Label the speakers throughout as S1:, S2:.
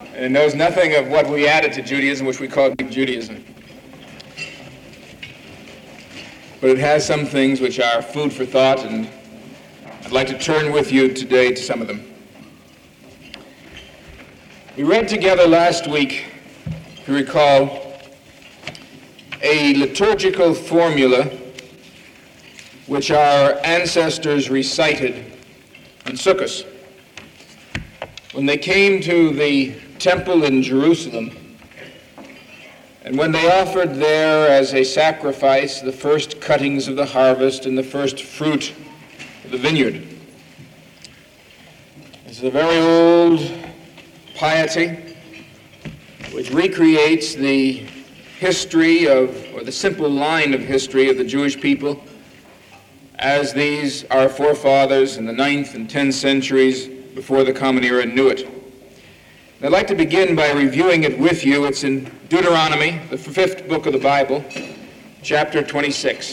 S1: And it knows nothing of what we added to Judaism, which we call Greek Judaism. But it has some things which are food for thought, and I'd like to turn with you today to some of them. We read together last week, if you recall, a liturgical formula which our ancestors recited on Sukkot. When they came to the temple in Jerusalem, and when they offered there as a sacrifice the first cuttings of the harvest and the first fruit of the vineyard. This is a very old piety which recreates the history of, or the simple line of history of the Jewish people as these, our forefathers in the 9th and 10th centuries before the Common Era, knew it. And I'd like to begin by reviewing it with you. It's in Deuteronomy, the 5th book of the Bible, chapter 26.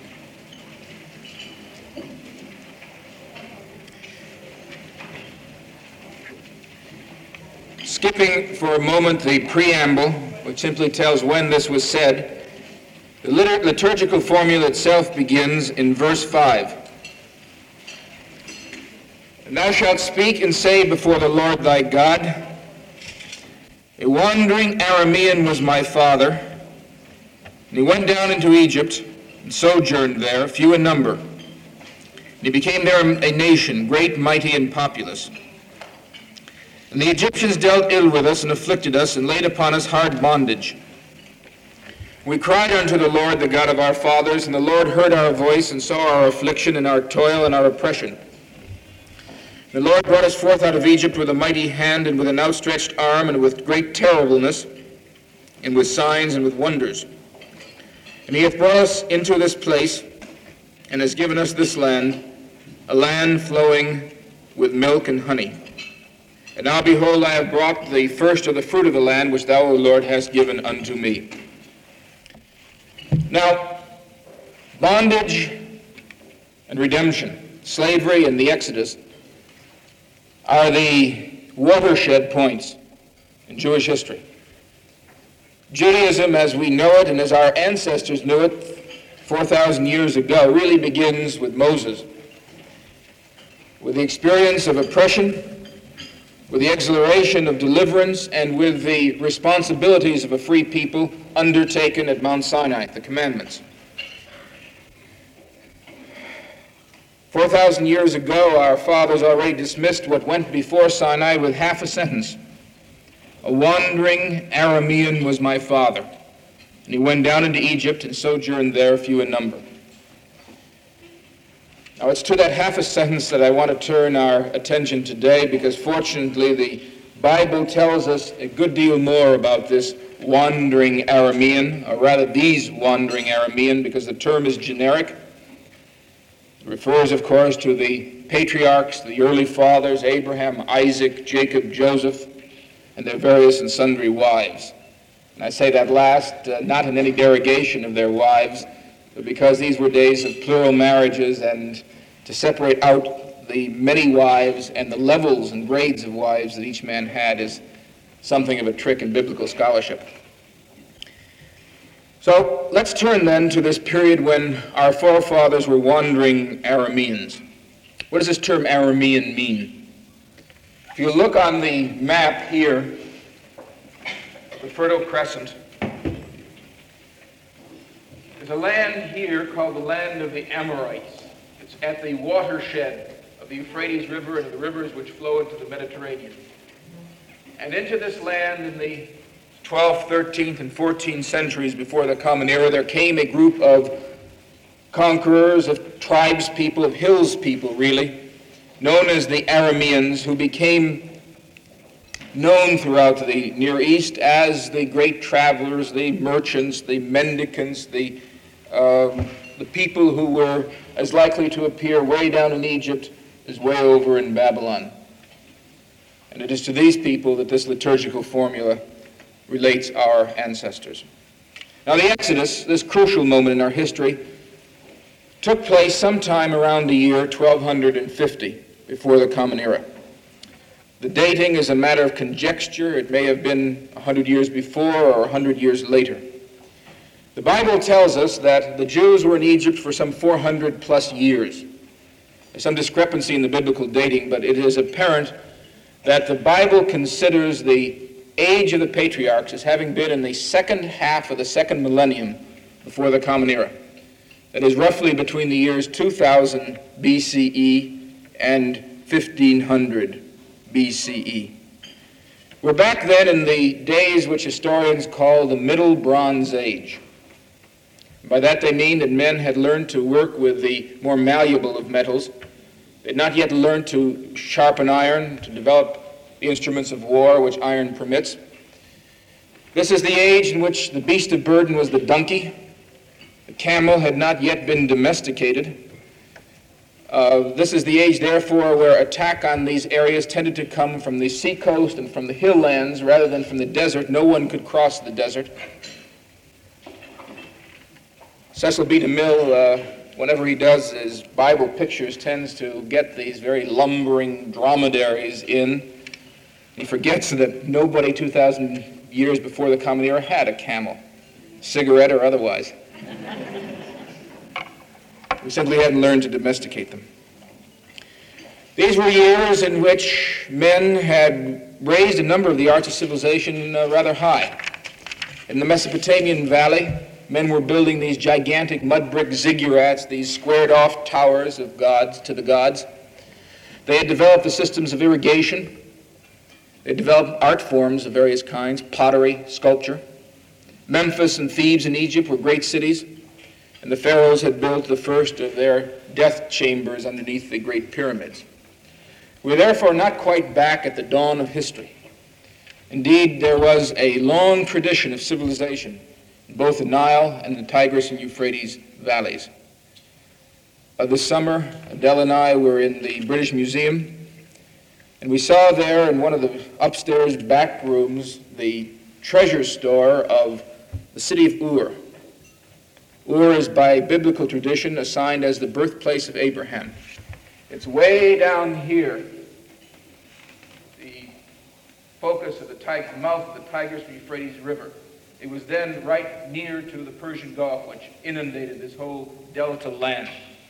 S1: Skipping for a moment the preamble, which simply tells when this was said, the liturgical formula itself begins in verse 5. And thou shalt speak and say before the Lord thy God, a wandering Aramean was my father, and he went down into Egypt and sojourned there, few in number. And he became there a nation, great, mighty, and populous. And the Egyptians dealt ill with us and afflicted us and laid upon us hard bondage. We cried unto the Lord, the God of our fathers, and the Lord heard our voice and saw our affliction and our toil and our oppression. The Lord brought us forth out of Egypt with a mighty hand and with an outstretched arm and with great terribleness and with signs and with wonders. And he hath brought us into this place and has given us this land, a land flowing with milk and honey. And now behold, I have brought the first of the fruit of the land which thou, O Lord, hast given unto me. Now, bondage and redemption, slavery and the Exodus, are the watershed points in Jewish history. Judaism, as we know it and as our ancestors knew it 4,000 years ago, really begins with Moses, with the experience of oppression, with the exhilaration of deliverance, and with the responsibilities of a free people undertaken at Mount Sinai, the commandments. 4,000 years ago, our fathers already dismissed what went before Sinai with half a sentence. A wandering Aramean was my father, and he went down into Egypt and sojourned there, few in number. Now, it's to that half a sentence that I want to turn our attention today, because fortunately the Bible tells us a good deal more about this wandering Aramean, or rather these wandering Aramean, because the term is generic. It refers, of course, to the patriarchs, the early fathers, Abraham, Isaac, Jacob, Joseph, and their various and sundry wives. And I say that last, not in any derogation of their wives, but because these were days of plural marriages, and to separate out the many wives and the levels and grades of wives that each man had is something of a trick in biblical scholarship. So let's turn then to this period when our forefathers were wandering Arameans. What does this term Aramean mean? If you look on the map here, the Fertile Crescent, there's a land here called the land of the Amorites. It's at the watershed of the Euphrates River and the rivers which flow into the Mediterranean. And into this land in the 12th, 13th, and 14th centuries before the Common Era, there came a group of conquerors, of tribes people, of hills people, really, known as the Arameans, who became known throughout the Near East as the great travelers, the merchants, the mendicants, the people who were as likely to appear way down in Egypt as way over in Babylon. And it is to these people that this liturgical formula relates our ancestors. Now, the Exodus, this crucial moment in our history, took place sometime around the year 1250 before the Common Era. The dating is a matter of conjecture. It may have been 100 years before or 100 years later. The Bible tells us that the Jews were in Egypt for some 400 plus years. There's some discrepancy in the biblical dating, but it is apparent that the Bible considers the age of the patriarchs as having been in the second half of the second millennium before the Common Era. That is roughly between the years 2000 BCE and 1500 BCE. We're back then in the days which historians call the Middle Bronze Age. By that they mean that men had learned to work with the more malleable of metals. They had not yet learned to sharpen iron, to develop the instruments of war which iron permits. This is the age in which the beast of burden was the donkey. The camel had not yet been domesticated. This is the age, therefore, where attack on these areas tended to come from the seacoast and from the hill lands rather than from the desert. No one could cross the desert. Cecil B. DeMille, whenever he does his Bible pictures, tends to get these very lumbering dromedaries in. He forgets that nobody 2,000 years before the Common Era had a camel, cigarette or otherwise. We simply hadn't learned to domesticate them. These were years in which men had raised a number of the arts of civilization rather high. In the Mesopotamian valley, men were building these gigantic mud brick ziggurats, these squared-off towers of gods to the gods. They had developed the systems of irrigation. They developed art forms of various kinds, pottery, sculpture. Memphis and Thebes in Egypt were great cities, and the pharaohs had built the first of their death chambers underneath the great pyramids. We're therefore not quite back at the dawn of history. Indeed, there was a long tradition of civilization in both the Nile and the Tigris and Euphrates valleys. This summer, Adele and I were in the British Museum, and we saw there in one of the upstairs back rooms the treasure store of the city of Ur. Ur is by biblical tradition assigned as the birthplace of Abraham. It's way down here, the focus of the mouth of the Tigris and Euphrates River. It was then right near to the Persian Gulf, which inundated this whole delta land.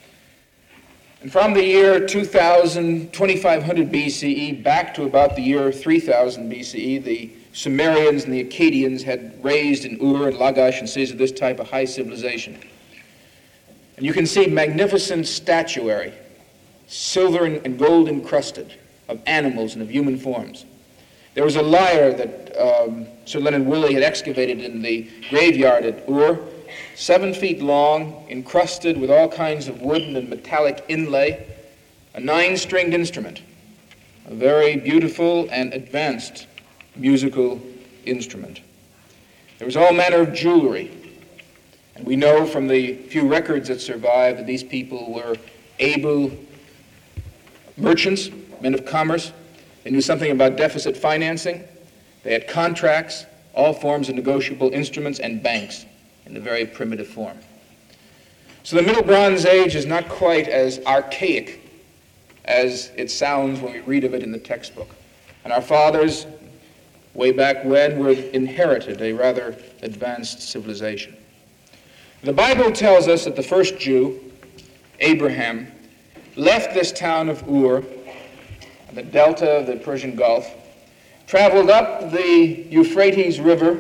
S1: And from the year 2000, 2500 BCE, back to about the year 3000 BCE, the Sumerians and the Akkadians had raised in Ur and Lagash and cities of this type a high civilization. And you can see magnificent statuary, silver and gold encrusted, of animals and of human forms. There was a lyre that Sir Leonard Woolley had excavated in the graveyard at Ur, 7 feet long, encrusted with all kinds of wooden and metallic inlay, a 9-stringed instrument, a very beautiful and advanced musical instrument. There was all manner of jewelry, and we know from the few records that survive that these people were able merchants, men of commerce. They knew something about deficit financing. They had contracts, all forms of negotiable instruments, and banks in a very primitive form. So the Middle Bronze Age is not quite as archaic as it sounds when we read of it in the textbook. And our fathers, way back when, were inherited a rather advanced civilization. The Bible tells us that the first Jew, Abraham, left this town of Ur, the delta of the Persian Gulf, traveled up the Euphrates River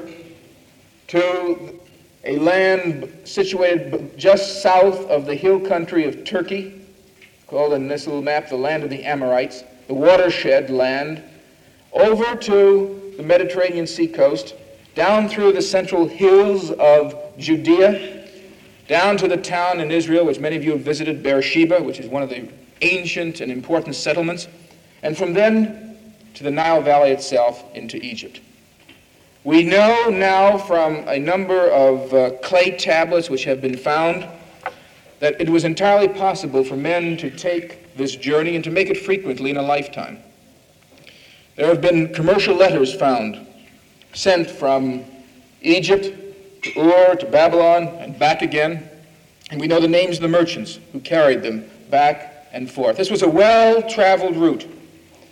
S1: to a land situated just south of the hill country of Turkey, called in this little map the land of the Amorites, the watershed land, over to the Mediterranean sea coast, down through the central hills of Judea, down to the town in Israel, which many of you have visited, Beersheba, which is one of the ancient and important settlements, and from then to the Nile Valley itself into Egypt. We know now from a number of clay tablets which have been found that it was entirely possible for men to take this journey and to make it frequently in a lifetime. There have been commercial letters found sent from Egypt to Ur to Babylon and back again, and we know the names of the merchants who carried them back and forth. This was a well-traveled route.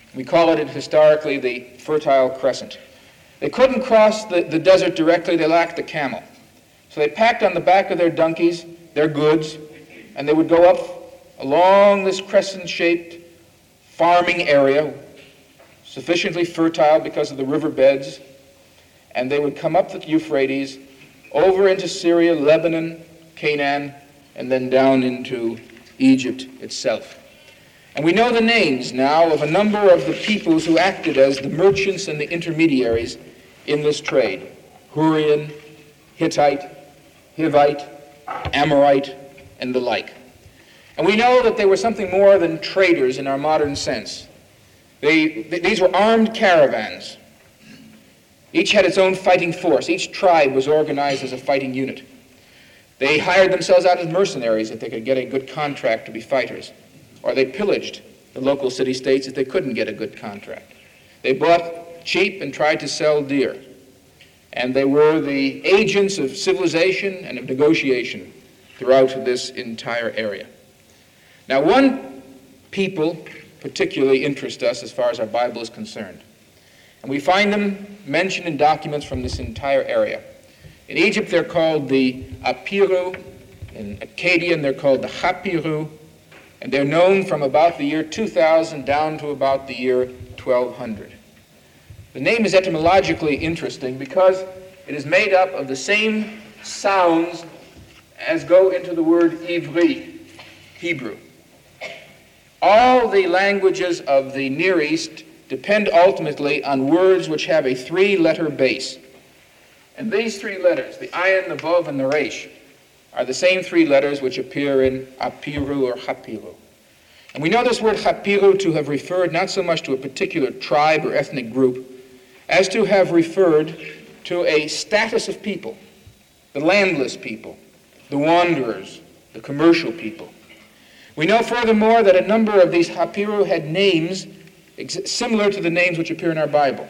S1: We call it historically the Fertile Crescent. They couldn't cross the desert directly. They lacked the camel. So they packed on the back of their donkeys their goods, and they would go up along this crescent-shaped farming area, sufficiently fertile because of the riverbeds, and they would come up the Euphrates, over into Syria, Lebanon, Canaan, and then down into Egypt itself. And we know the names now of a number of the peoples who acted as the merchants and the intermediaries in this trade: Hurrian, Hittite, Hivite, Amorite, and the like. And we know that they were something more than traders in our modern sense. These were armed caravans. Each had its own fighting force. Each tribe was organized as a fighting unit. They hired themselves out as mercenaries if they could get a good contract to be fighters, or they pillaged the local city-states if they couldn't get a good contract. They bought cheap and tried to sell dear. And they were the agents of civilization and of negotiation throughout this entire area. Now, one people particularly interests us as far as our Bible is concerned. And we find them mentioned in documents from this entire area. In Egypt, they're called the Apiru. In Akkadian, they're called the Hapiru. And they're known from about the year 2000 down to about the year 1200. The name is etymologically interesting because it is made up of the same sounds as go into the word Ivri, Hebrew. All the languages of the Near East depend ultimately on words which have a three-letter base. And these three letters, the ayin, the vav, and the resh, are the same three letters which appear in Apiru or Hapiru. And we know this word Hapiru to have referred not so much to a particular tribe or ethnic group as to have referred to a status of people, the landless people, the wanderers, the commercial people. We know furthermore that a number of these Hapiru had names similar to the names which appear in our Bible.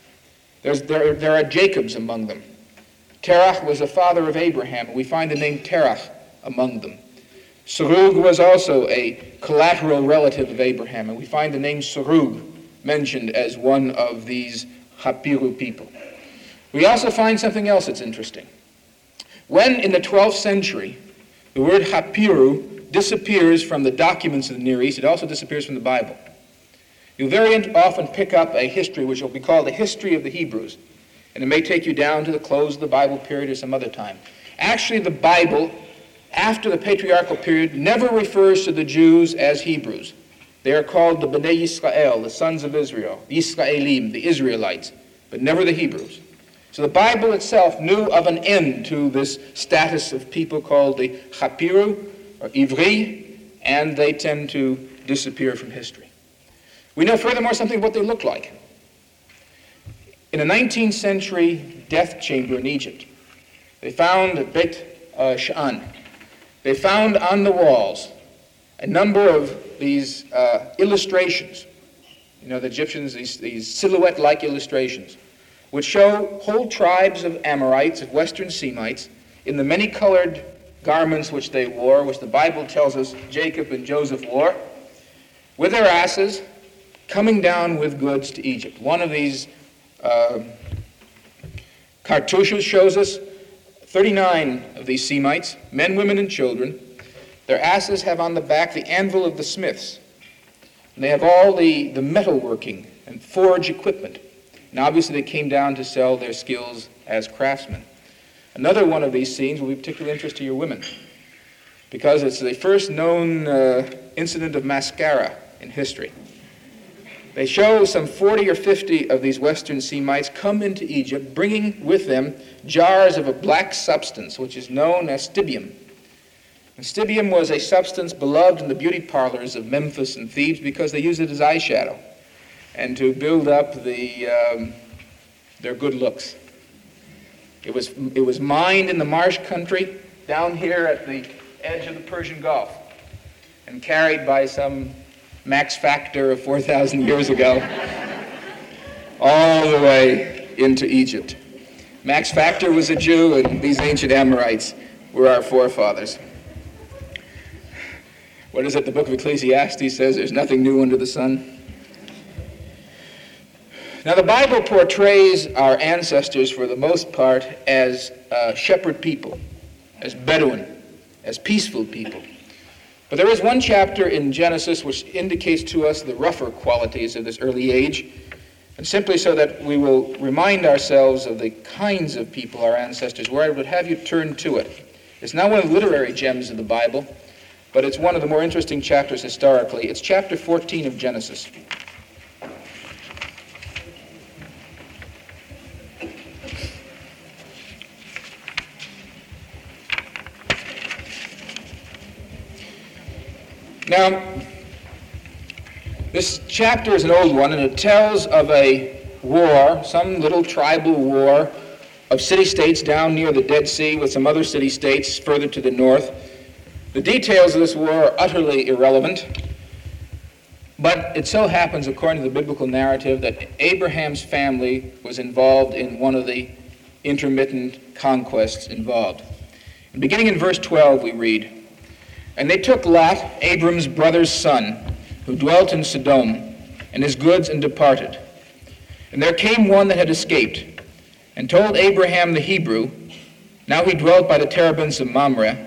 S1: There are Jacobs among them. Terach was the father of Abraham, and we find the name Terach among them. Serug was also a collateral relative of Abraham, and we find the name Serug mentioned as one of these Hapiru people. We also find something else that's interesting. When in the 12th century the word Hapiru disappears from the documents of the Near East, it also disappears from the Bible. You'll very often pick up a history which will be called the history of the Hebrews, and it may take you down to the close of the Bible period or some other time. Actually, the Bible, after the patriarchal period, never refers to the Jews as Hebrews. They are called the Bnei Yisrael, the sons of Israel, the Yisraelim, the Israelites, but never the Hebrews. So the Bible itself knew of an end to this status of people called the Hapiru or Ivri, and they tend to disappear from history. We know furthermore something of what they look like. In a 19th century death chamber in Egypt, they found at Beit Sha'an, they found on the walls a number of these illustrations. You know, the Egyptians, these silhouette-like illustrations, which show whole tribes of Amorites, of Western Semites, in the many-colored garments which they wore, which the Bible tells us Jacob and Joseph wore, with their asses, coming down with goods to Egypt. One of these cartouches shows us 39 of these Semites, men, women, and children. Their asses have on the back the anvil of the smiths. And they have all the metalworking and forge equipment. And obviously they came down to sell their skills as craftsmen. Another one of these scenes will be of particular interest to your women, because it's the first known incident of mascara in history. They show some 40 or 50 of these Western Semites come into Egypt, bringing with them jars of a black substance, which is known as stibium. And stibium was a substance beloved in the beauty parlors of Memphis and Thebes because they used it as eyeshadow and to build up their good looks. It was mined in the marsh country down here at the edge of the Persian Gulf and carried by some Max Factor of 4,000 years ago all the way into Egypt. Max Factor was a Jew, and these ancient Amorites were our forefathers. What is it? The book of Ecclesiastes says there's nothing new under the sun. Now, the Bible portrays our ancestors, for the most part, as shepherd people, as Bedouin, as peaceful people. But there is one chapter in Genesis which indicates to us the rougher qualities of this early age, and simply so that we will remind ourselves of the kinds of people our ancestors were, I would have you turn to it. It's not one of the literary gems of the Bible, but it's one of the more interesting chapters historically. It's chapter 14 of Genesis. Now, this chapter is an old one, and it tells of a war, some little tribal war of city-states down near the Dead Sea with some other city-states further to the north. The details of this war are utterly irrelevant, but it so happens, according to the biblical narrative, that Abraham's family was involved in one of the intermittent conquests involved. And beginning in verse 12, we read, "And they took Lot, Abram's brother's son, who dwelt in Sodom, and his goods, and departed. And there came one that had escaped, and told Abraham the Hebrew, now he dwelt by the terebinths of Mamre.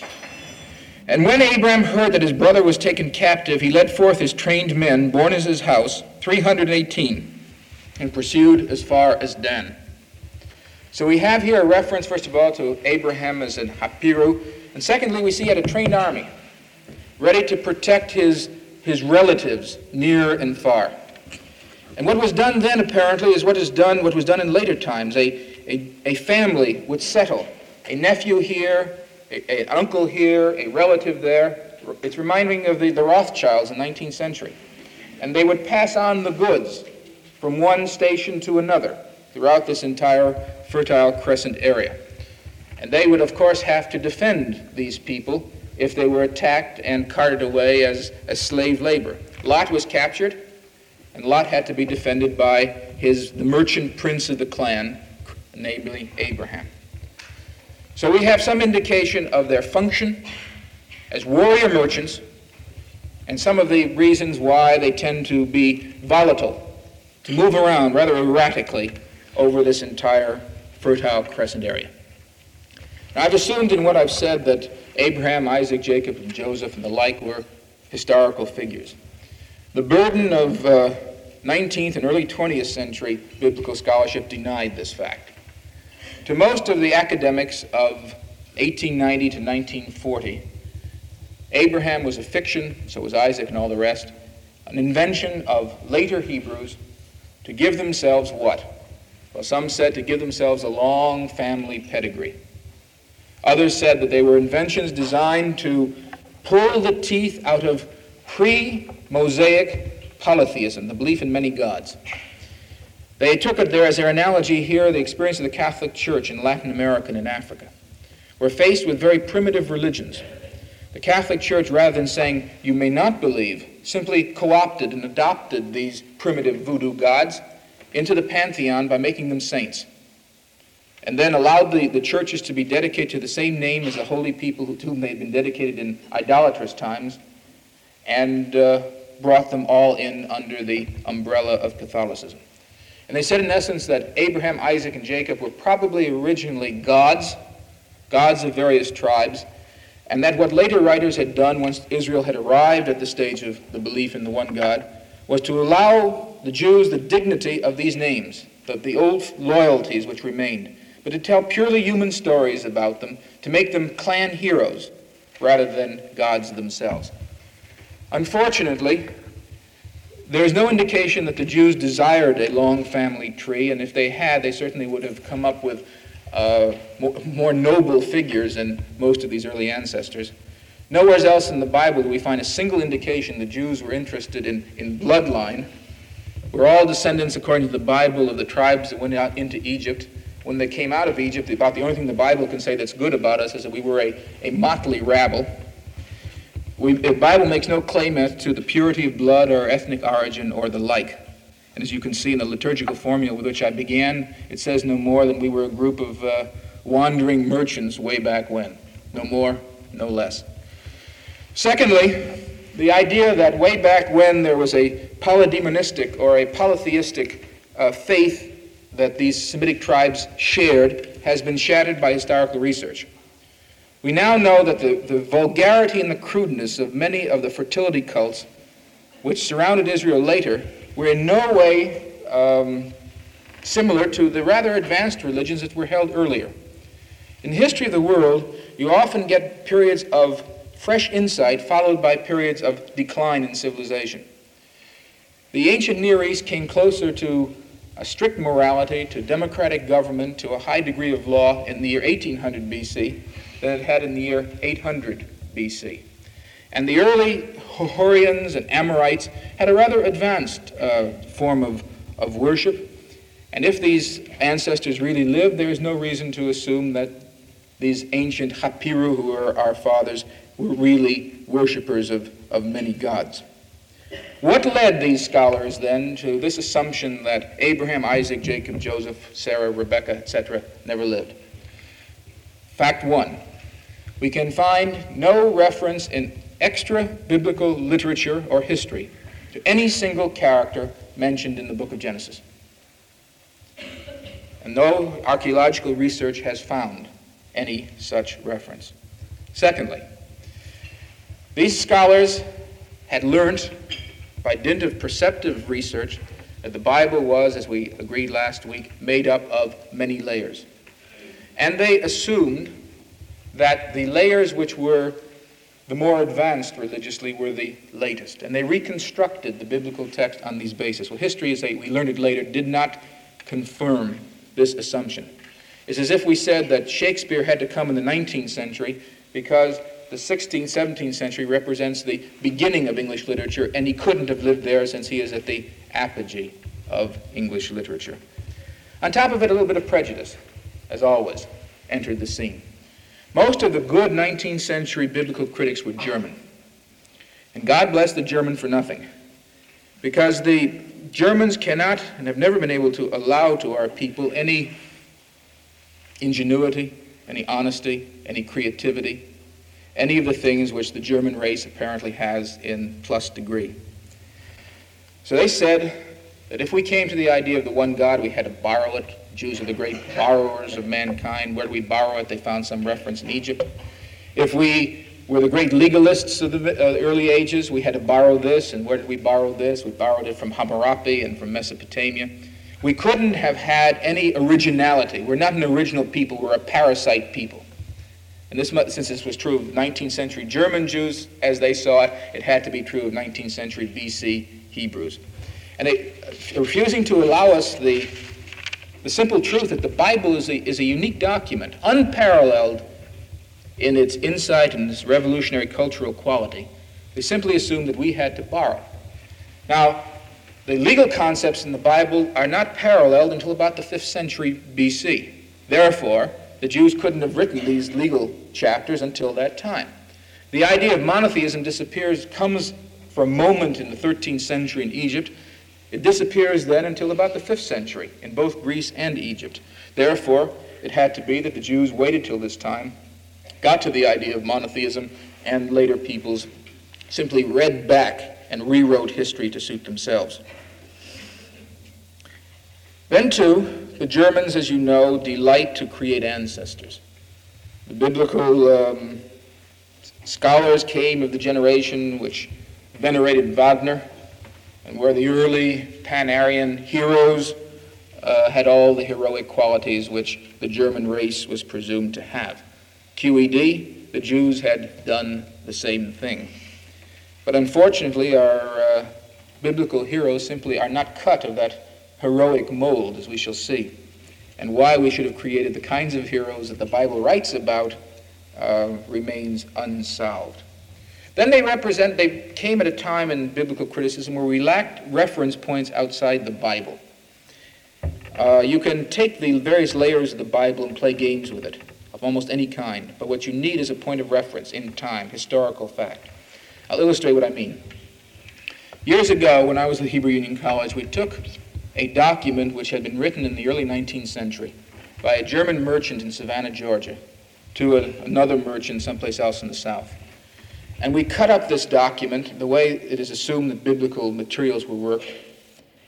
S1: And when Abraham heard that his brother was taken captive, he led forth his trained men, born in his house, 318, and pursued as far as Dan." So we have here a reference, first of all, to Abraham as an Hapiru, and secondly, we see he had a trained army, ready to protect his relatives near and far. And what was done then, apparently, is what was done in later times. A family would settle, a nephew here, an uncle here, a relative there. It's reminding of the Rothschilds in the 19th century. And they would pass on the goods from one station to another throughout this entire Fertile Crescent area. And they would, of course, have to defend these people if they were attacked and carted away as slave labor. Lot was captured, and Lot had to be defended by the merchant prince of the clan, namely Abraham. So we have some indication of their function as warrior merchants, and some of the reasons why they tend to be volatile, to move around rather erratically over this entire Fertile Crescent area. Now, I've assumed in what I've said that Abraham, Isaac, Jacob, and Joseph and the like were historical figures. The burden of 19th and early 20th century biblical scholarship denied this fact. To most of the academics of 1890 to 1940, Abraham was a fiction, so was Isaac and all the rest, an invention of later Hebrews to give themselves what? Well, some said to give themselves a long family pedigree. Others said that they were inventions designed to pull the teeth out of pre-Mosaic polytheism, the belief in many gods. They took it there as their analogy here, the experience of the Catholic Church in Latin America and in Africa. We're faced with very primitive religions. The Catholic Church, rather than saying, you may not believe, simply co-opted and adopted these primitive voodoo gods into the pantheon by making them saints, and then allowed the churches to be dedicated to the same name as the holy people to whom they had been dedicated in idolatrous times, and brought them all in under the umbrella of Catholicism. And they said, in essence, that Abraham, Isaac, and Jacob were probably originally gods of various tribes, and that what later writers had done once Israel had arrived at the stage of the belief in the one God was to allow the Jews the dignity of these names, the old loyalties which remained, but to tell purely human stories about them, to make them clan heroes rather than gods themselves. Unfortunately, there is no indication that the Jews desired a long family tree, and if they had, they certainly would have come up with more noble figures than most of these early ancestors. Nowhere else in the Bible do we find a single indication the Jews were interested in bloodline. We're all descendants, according to the Bible, of the tribes that went out into Egypt. When they came out of Egypt, about the only thing the Bible can say that's good about us is that we were a motley rabble. The Bible makes no claim as to the purity of blood or ethnic origin or the like. And as you can see in the liturgical formula with which I began, it says no more than we were a group of wandering merchants way back when. No more, no less. Secondly, the idea that way back when there was a polydemonistic or a polytheistic faith that these Semitic tribes shared has been shattered by historical research. We now know that the vulgarity and the crudeness of many of the fertility cults which surrounded Israel later were in no way similar to the rather advanced religions that were held earlier. In the history of the world, you often get periods of fresh insight followed by periods of decline in civilization. The ancient Near East came closer to a strict morality, to democratic government, to a high degree of law in the year 1800 BC than it had in the year 800 BC. And the early Horians and Amorites had a rather advanced form of worship. And if these ancestors really lived, there is no reason to assume that these ancient Hapiru, who are our fathers, were really worshippers of many gods. What led these scholars then to this assumption that Abraham, Isaac, Jacob, Joseph, Sarah, Rebecca, etc. never lived? Fact one, we can find no reference in extra-biblical literature or history to any single character mentioned in the book of Genesis. And no archaeological research has found any such reference. Secondly, these scholars had learned by dint of perceptive research that the Bible was, as we agreed last week, made up of many layers. And they assumed that the layers which were the more advanced religiously were the latest. And they reconstructed the biblical text on these bases. Well, history, as we learned it later, did not confirm this assumption. It's as if we said that Shakespeare had to come in the 19th century because the 16th, 17th century represents the beginning of English literature, and he couldn't have lived there since he is at the apogee of English literature. On top of it, a little bit of prejudice, as always, entered the scene. Most of the good 19th century biblical critics were German. And God bless the German for nothing, because the Germans cannot and have never been able to allow to our people any ingenuity, any honesty, any creativity, any of the things which the German race apparently has in plus degree. So they said that if we came to the idea of the one God, we had to borrow it. Jews are the great borrowers of mankind. Where do we borrow it? They found some reference in Egypt. If we were the great legalists of the early ages, we had to borrow this. And where did we borrow this? We borrowed it from Hammurabi and from Mesopotamia. We couldn't have had any originality. We're not an original people. We're a parasite people. And this, since this was true of 19th century German Jews, as they saw it, it had to be true of 19th century BC Hebrews. And they refusing to allow us the simple truth that the Bible is a unique document, unparalleled in its insight and its revolutionary cultural quality. They simply assumed that we had to borrow. Now, the legal concepts in the Bible are not paralleled until about the 5th century BC. Therefore, the Jews couldn't have written these legal chapters until that time. The idea of monotheism comes for a moment in the 13th century in Egypt. It disappears then until about the 5th century in both Greece and Egypt. Therefore, it had to be that the Jews waited till this time, got to the idea of monotheism, and later peoples simply read back and rewrote history to suit themselves. Then, too, the Germans, as you know, delight to create ancestors. The biblical scholars came of the generation which venerated Wagner, and where the early Pan-Aryan heroes had all the heroic qualities which the German race was presumed to have. QED, the Jews had done the same thing. But unfortunately, our biblical heroes simply are not cut of that heroic mold, as we shall see. And why we should have created the kinds of heroes that the Bible writes about remains unsolved. Then they came at a time in biblical criticism where we lacked reference points outside the Bible. You can take the various layers of the Bible and play games with it, of almost any kind, but what you need is a point of reference in time, historical fact. I'll illustrate what I mean. Years ago, when I was at Hebrew Union College, we took a document which had been written in the early 19th century by a German merchant in Savannah, Georgia, to another merchant someplace else in the South. And we cut up this document the way it is assumed that biblical materials were worked,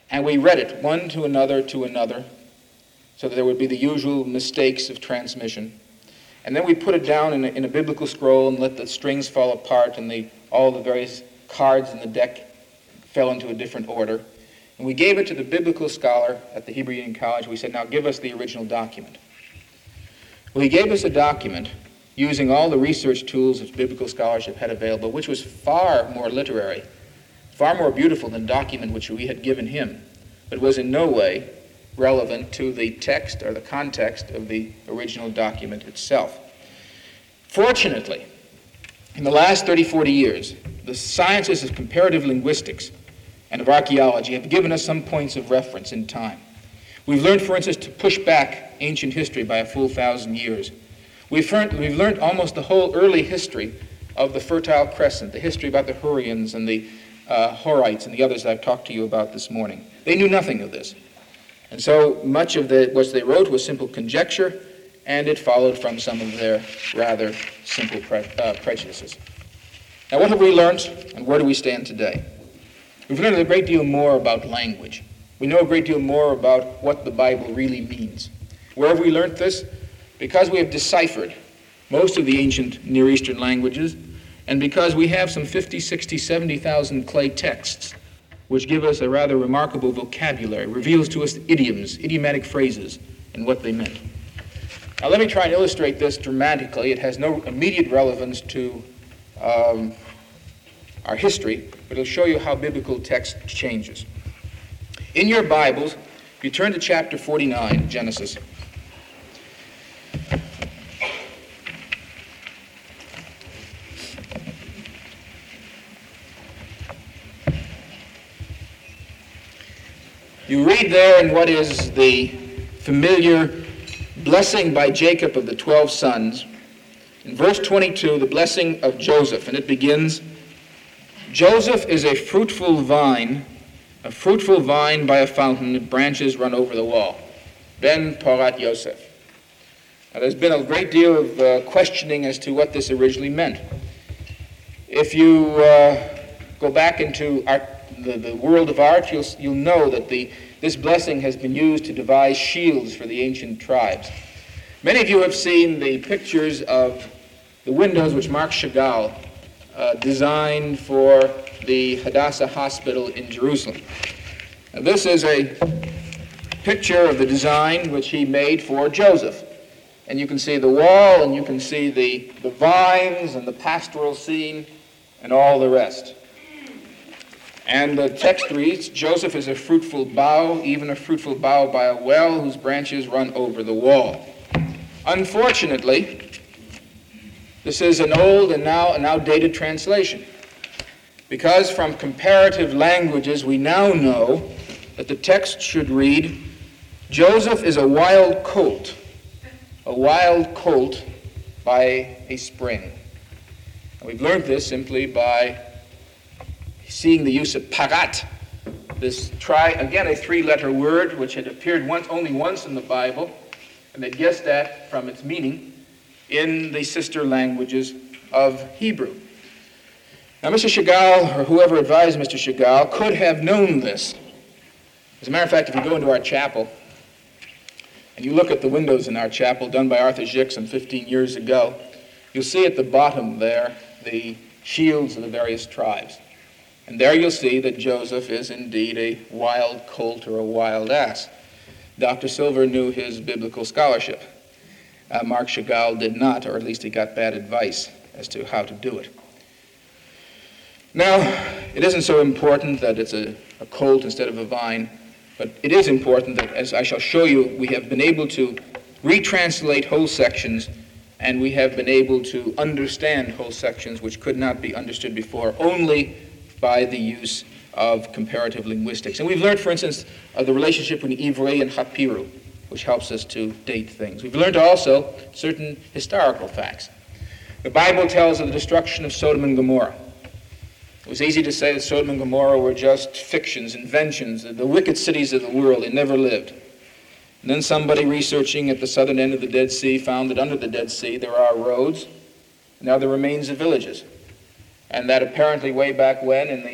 S1: and we read it one to another, so that there would be the usual mistakes of transmission. And then we put it down in a biblical scroll and let the strings fall apart, and all the various cards in the deck fell into a different order. And we gave it to the biblical scholar at the Hebrew Union College. We said, now give us the original document. Well, he gave us a document using all the research tools that biblical scholarship had available, which was far more literary, far more beautiful than the document which we had given him, but was in no way relevant to the text or the context of the original document itself. Fortunately, in the last 30, 40 years, the sciences of comparative linguistics and of archaeology have given us some points of reference in time. We've learned, for instance, to push back ancient history by a full 1,000 years. We've learned almost the whole early history of the Fertile Crescent, the history about the Hurrians and the Horites and the others I've talked to you about this morning. They knew nothing of this. And so much of what they wrote was simple conjecture, and it followed from some of their rather simple prejudices. Now, what have we learned, and where do we stand today? We've learned a great deal more about language. We know a great deal more about what the Bible really means. Where have we learned this? Because we have deciphered most of the ancient Near Eastern languages, and because we have some 50, 60, 70,000 clay texts, which give us a rather remarkable vocabulary, reveals to us idioms, idiomatic phrases, and what they meant. Now let me try and illustrate this dramatically. It has no immediate relevance to our history, but it'll show you how biblical text changes. In your Bibles, if you turn to chapter 49, Genesis, you read there in what is the familiar blessing by Jacob of the 12 sons. In verse 22, the blessing of Joseph, and it begins, Joseph is a fruitful vine by a fountain, and branches run over the wall. Ben Porat Yosef. Now, there's been a great deal of questioning as to what this originally meant. If you go back into the world of art, you'll know that this blessing has been used to devise shields for the ancient tribes. Many of you have seen the pictures of the windows which Marc Chagall designed for the Hadassah Hospital in Jerusalem. Now, this is a picture of the design which he made for Joseph. And you can see the wall, and you can see the vines and the pastoral scene and all the rest. And the text reads, Joseph is a fruitful bough, even a fruitful bough by a well whose branches run over the wall. Unfortunately, this is an old and now an outdated translation, because from comparative languages we now know that the text should read, Joseph is a wild colt by a spring. And we've learned this simply by seeing the use of parat, this again a three-letter word which had appeared only once in the Bible, and they guessed that from its meaning in the sister languages of Hebrew. Now, Mr. Chagall, or whoever advised Mr. Chagall, could have known this. As a matter of fact, if you go into our chapel, and you look at the windows in our chapel done by Arthur Gix some 15 years ago, you'll see at the bottom there the shields of the various tribes. And there you'll see that Joseph is indeed a wild colt or a wild ass. Dr. Silver knew his biblical scholarship. Marc Chagall did not, or at least he got bad advice as to how to do it. Now, it isn't so important that it's a colt instead of a vine, but it is important that, as I shall show you, we have been able to retranslate whole sections, and we have been able to understand whole sections which could not be understood before, only by the use of comparative linguistics. And we've learned, for instance, the relationship between Ivri and Hapiru, which helps us to date things. We've learned also certain historical facts. The Bible tells of the destruction of Sodom and Gomorrah. It was easy to say that Sodom and Gomorrah were just fictions, inventions, the wicked cities of the world. They never lived. And then somebody researching at the southern end of the Dead Sea found that under the Dead Sea there are roads, and now there remains of villages. And that apparently way back when, in the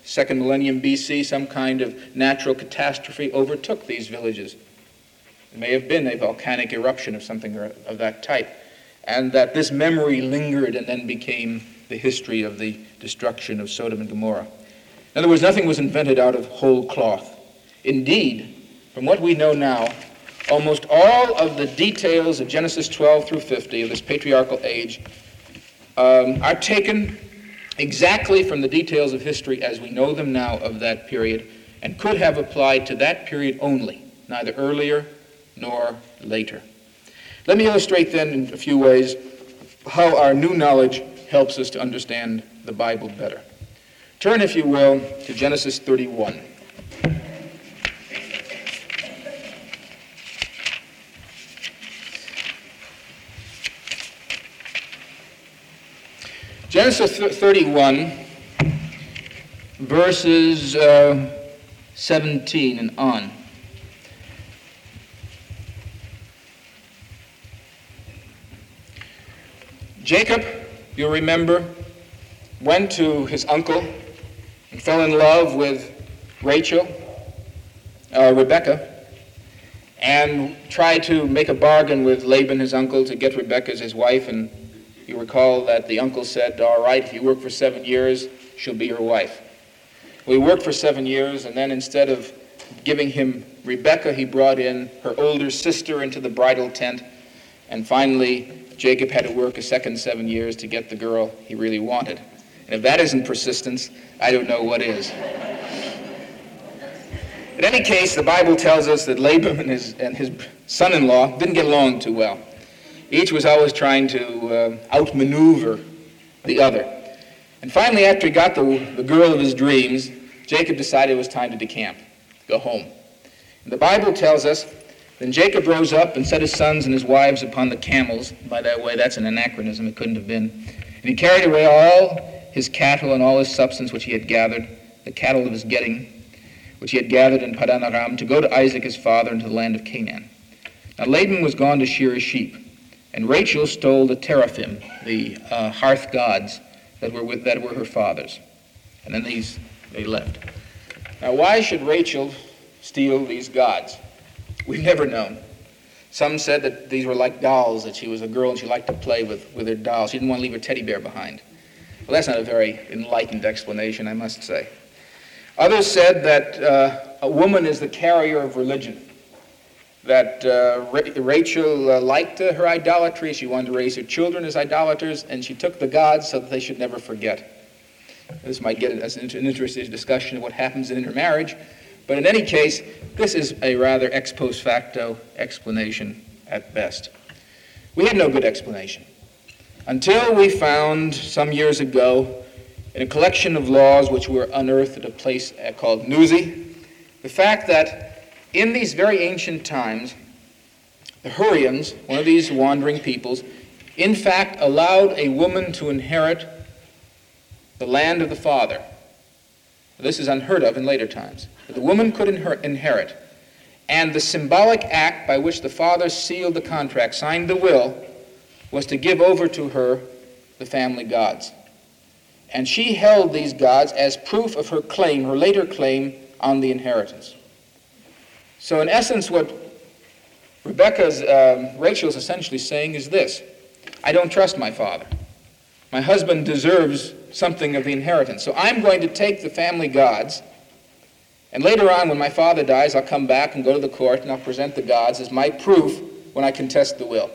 S1: second millennium BC, some kind of natural catastrophe overtook these villages. It may have been a volcanic eruption of something of that type, and that this memory lingered and then became the history of the destruction of Sodom and Gomorrah. In other words, nothing was invented out of whole cloth. Indeed, from what we know now, almost all of the details of Genesis 12 through 50 of this patriarchal age are taken exactly from the details of history as we know them now of that period, and could have applied to that period only, neither earlier nor later. Let me illustrate then in a few ways how our new knowledge helps us to understand the Bible better. Turn, if you will, to Genesis 31. Genesis 31, verses 17 and on. Jacob, you'll remember, went to his uncle and fell in love with Rebekah, and tried to make a bargain with Laban, his uncle, to get Rebekah as his wife. And you recall that the uncle said, all right, if you work for 7 years, she'll be your wife. Well, he worked for 7 years, and then instead of giving him Rebekah, he brought in her older sister into the bridal tent. And finally, Jacob had to work a second 7 years to get the girl he really wanted. And if that isn't persistence, I don't know what is. In any case, the Bible tells us that Laban and his son-in-law didn't get along too well. Each was always trying to outmaneuver the other. And finally, after he got the girl of his dreams, Jacob decided it was time to decamp, go home. And the Bible tells us, then Jacob rose up and set his sons and his wives upon the camels. By that way, that's an anachronism. It couldn't have been. And he carried away all his cattle and all his substance which he had gathered, the cattle of his getting, which he had gathered in Padan Aram, to go to Isaac his father into the land of Canaan. Now Laban was gone to shear his sheep, and Rachel stole the teraphim, the hearth gods that were her father's. And then they left. Now why should Rachel steal these gods? We've never known. Some said that these were like dolls, that she was a girl and she liked to play with her dolls. She didn't want to leave her teddy bear behind. Well, that's not a very enlightened explanation, I must say. Others said that a woman is the carrier of religion, that Rachel liked her idolatry. She wanted to raise her children as idolaters, and she took the gods so that they should never forget. This might get us into an interesting discussion of what happens in intermarriage, but in any case, this is a rather ex post facto explanation at best. We had no good explanation until we found some years ago in a collection of laws which were unearthed at a place called Nuzi, the fact that in these very ancient times, the Hurrians, one of these wandering peoples, in fact allowed a woman to inherit the land of the father. This is unheard of in later times. The woman could inherit, and the symbolic act by which the father sealed the contract, signed the will, was to give over to her the family gods. And she held these gods as proof of her claim, her later claim on the inheritance. So in essence, what Rachel is essentially saying is this: I don't trust my father. My husband deserves something of the inheritance. So I'm going to take the family gods, and later on when my father dies, I'll come back and go to the court and I'll present the gods as my proof when I contest the will.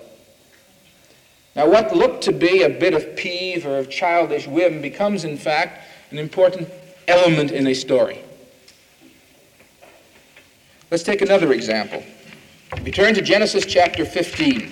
S1: Now what looked to be a bit of peeve or of childish whim becomes in fact an important element in a story. Let's take another example. We turn to Genesis chapter 15.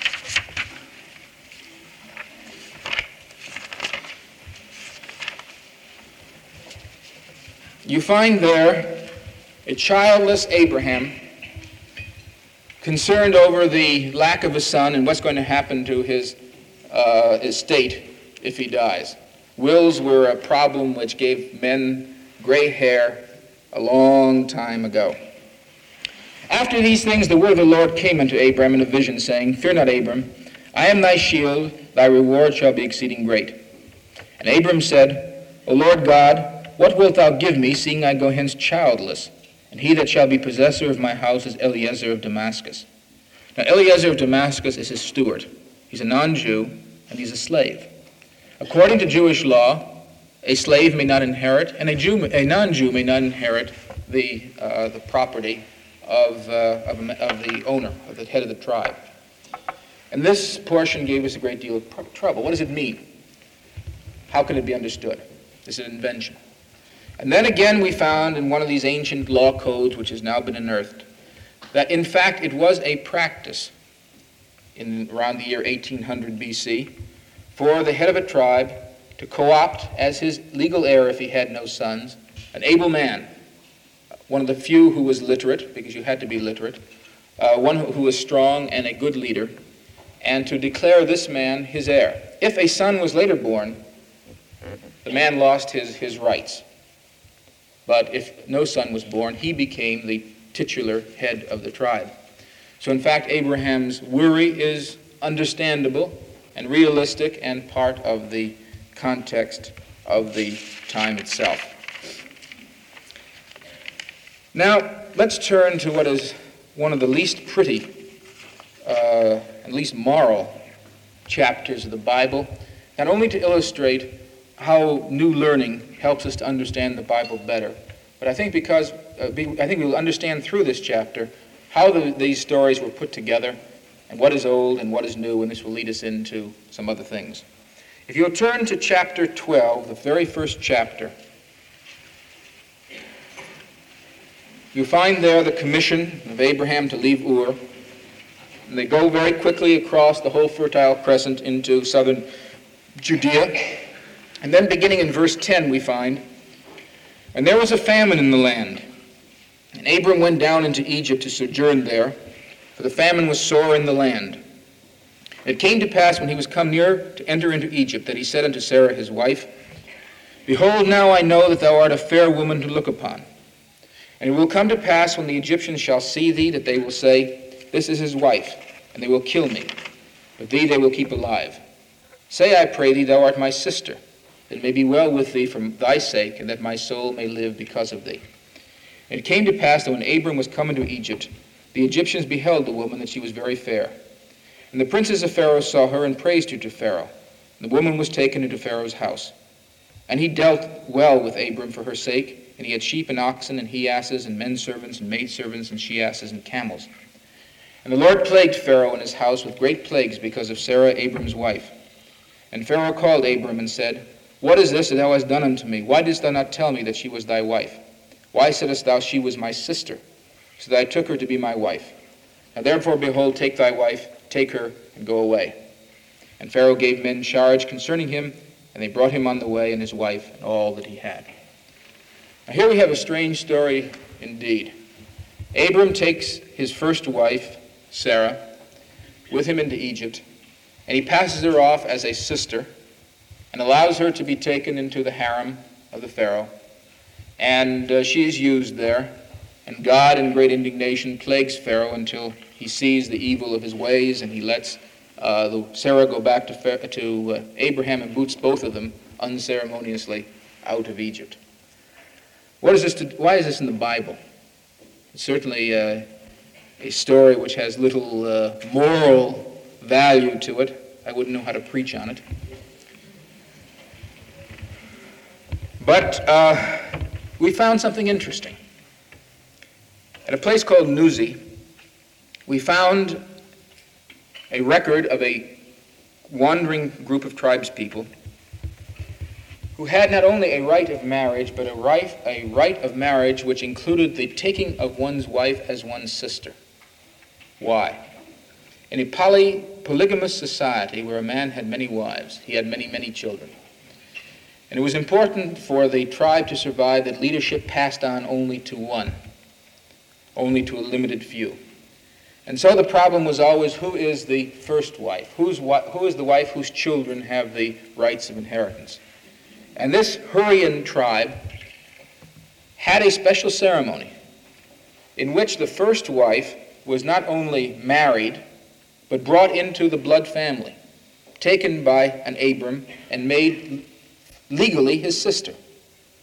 S1: You find there a childless Abraham concerned over the lack of a son and what's going to happen to his estate if he dies. Wills were a problem which gave men gray hair a long time ago. After these things, the word of the Lord came unto Abram in a vision, saying, Fear not, Abram, I am thy shield, thy reward shall be exceeding great. And Abram said, O Lord God, what wilt thou give me, seeing I go hence childless? And he that shall be possessor of my house is Eliezer of Damascus. Now Eliezer of Damascus is his steward. He's a non-Jew, and he's a slave. According to Jewish law, a slave may not inherit, and a non-Jew may not inherit the property of the owner, of the head of the tribe. And this portion gave us a great deal of trouble. What does it mean? How can it be understood? It's an invention. And then again we found in one of these ancient law codes, which has now been unearthed, that in fact it was a practice in around the year 1800 BC for the head of a tribe to co-opt as his legal heir, if he had no sons, an able man, one of the few who was literate, because you had to be literate, one who was strong and a good leader, and to declare this man his heir. If a son was later born, the man lost his rights. But if no son was born, he became the titular head of the tribe. So in fact, Abraham's worry is understandable and realistic and part of the context of the time itself. Now, let's turn to what is one of the least pretty and least moral chapters of the Bible, not only to illustrate how new learning helps us to understand the Bible better, but I think because I think we'll understand through this chapter how these stories were put together and what is old and what is new, and this will lead us into some other things. If you'll turn to chapter 12, the very first chapter, you find there the commission of Abraham to leave Ur. And they go very quickly across the whole Fertile Crescent into southern Judea. And then beginning in verse 10 we find, and there was a famine in the land, and Abram went down into Egypt to sojourn there, for the famine was sore in the land. It came to pass when he was come near to enter into Egypt, that he said unto Sarah his wife, Behold, now I know that thou art a fair woman to look upon. And it will come to pass when the Egyptians shall see thee, that they will say, This is his wife, and they will kill me, but thee they will keep alive. Say, I pray thee, thou art my sister, that it may be well with thee for thy sake, and that my soul may live because of thee. And it came to pass that when Abram was come into Egypt, the Egyptians beheld the woman, that she was very fair. And the princes of Pharaoh saw her, and praised her to Pharaoh. And the woman was taken into Pharaoh's house. And he dealt well with Abram for her sake, and he had sheep and oxen, and he-asses, and men-servants, and maidservants, and she-asses, and camels. And the Lord plagued Pharaoh and his house with great plagues because of Sarah, Abram's wife. And Pharaoh called Abram and said, What is this that thou hast done unto me? Why didst thou not tell me that she was thy wife? Why saidst thou, She was my sister? So that I took her to be my wife. Now therefore, behold, take thy wife, take her, and go away. And Pharaoh gave men charge concerning him, and they brought him on the way, and his wife, and all that he had. Now here we have a strange story indeed. Abram takes his first wife, Sarah, with him into Egypt, and he passes her off as a sister, and allows her to be taken into the harem of the Pharaoh. And she is used there, and God, in great indignation, plagues Pharaoh until he sees the evil of his ways, and he lets Sarah go back to Abraham and boots both of them unceremoniously out of Egypt. Why is this in the Bible? It's certainly a story which has little moral value to it. I wouldn't know how to preach on it. But we found something interesting. At a place called Nuzi, we found a record of a wandering group of tribespeople who had not only a rite of marriage, but a rite of marriage which included the taking of one's wife as one's sister. Why? In a polygamous society where a man had many wives, he had many, many children. And it was important for the tribe to survive that leadership passed on only to one, only to a limited few. And so the problem was always, who is the first wife? Who is the wife whose children have the rights of inheritance? And this Hurrian tribe had a special ceremony in which the first wife was not only married, but brought into the blood family, taken by an Abram and made legally his sister.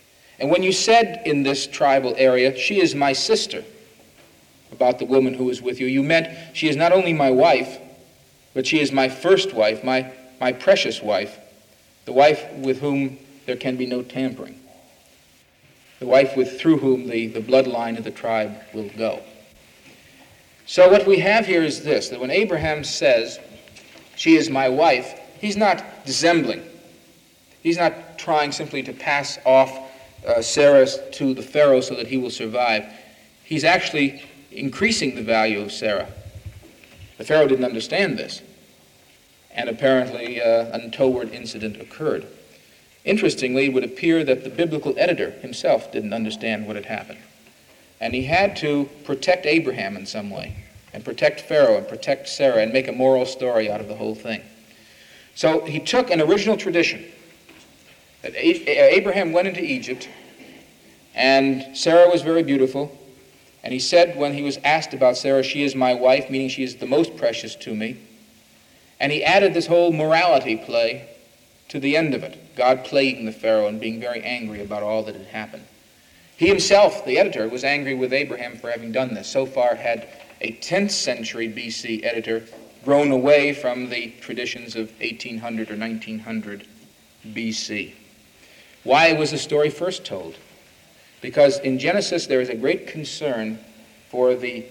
S1: And when you said in this tribal area, "She is my sister," about the woman who is with you, you meant she is not only my wife, but she is my first wife, my precious wife, the wife with whom there can be no tampering, the wife through whom the bloodline of the tribe will go. So what we have here is this, that when Abraham says, "She is my wife," he's not dissembling. He's not trying simply to pass off Sarah to the Pharaoh so that he will survive. He's actually increasing the value of Sarah. The Pharaoh didn't understand this, and apparently an untoward incident occurred. Interestingly, it would appear that the biblical editor himself didn't understand what had happened. And he had to protect Abraham in some way, and protect Pharaoh, and protect Sarah, and make a moral story out of the whole thing. So he took an original tradition, that Abraham went into Egypt, and Sarah was very beautiful, and he said when he was asked about Sarah, "She is my wife," meaning she is the most precious to me. And he added this whole morality play to the end of it, God plaguing the Pharaoh and being very angry about all that had happened. He himself, the editor, was angry with Abraham for having done this. So far had a 10th century BC editor grown away from the traditions of 1800 or 1900 BC. Why was the story first told? Because in Genesis there is a great concern for the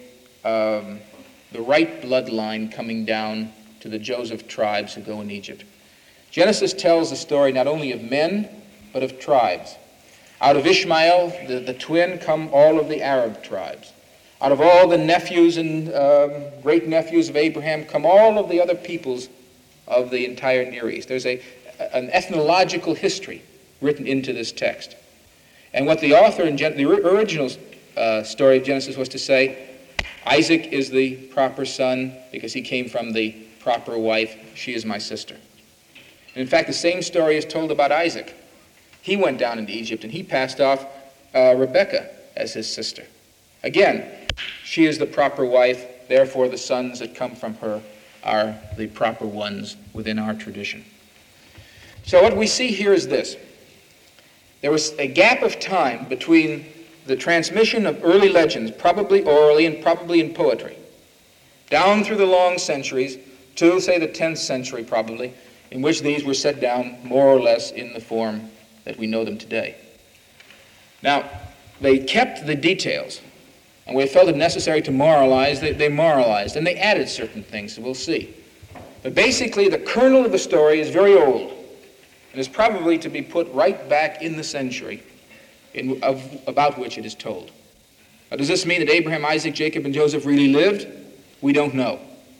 S1: right bloodline coming down to the Joseph tribes who go in Egypt. Genesis tells the story not only of men, but of tribes. Out of Ishmael, the twin, come all of the Arab tribes. Out of all the nephews and great-nephews of Abraham come all of the other peoples of the entire Near East. There's an ethnological history written into this text. And what the author in the original story of Genesis was to say, Isaac is the proper son because he came from the proper wife. She is my sister. And in fact, the same story is told about Isaac. He went down into Egypt and he passed off Rebekah as his sister. Again, she is the proper wife, therefore the sons that come from her are the proper ones within our tradition. So what we see here is this. There was a gap of time between the transmission of early legends, probably orally and probably in poetry, down through the long centuries to, say, the 10th century probably, in which these were set down more or less in the form that we know them today. Now, they kept the details, and when they felt it necessary to moralize, they moralized, and they added certain things, so we'll see. But basically, the kernel of the story is very old, and is probably to be put right back in the century about which it is told. Now, does this mean that Abraham, Isaac, Jacob, and Joseph really lived? We don't know.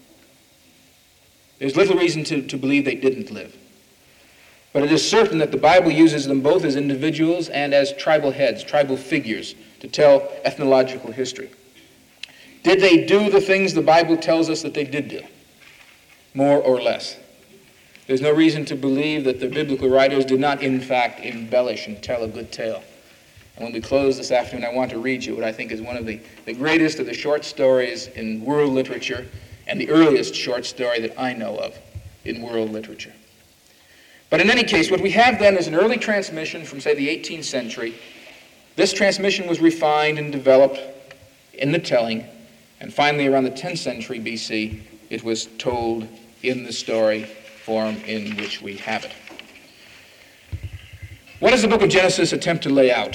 S1: There's little reason to believe they didn't live. But it is certain that the Bible uses them both as individuals and as tribal heads, tribal figures, to tell ethnological history. Did they do the things the Bible tells us that they did do? More or less. There's no reason to believe that the biblical writers did not, in fact, embellish and tell a good tale. And when we close this afternoon, I want to read you what I think is one of the greatest of the short stories in world literature, and the earliest short story that I know of in world literature. But in any case, what we have then is an early transmission from, say, the 18th century. This transmission was refined and developed in the telling, and finally around the 10th century BC, it was told in the story form in which we have it. What does the book of Genesis attempt to lay out?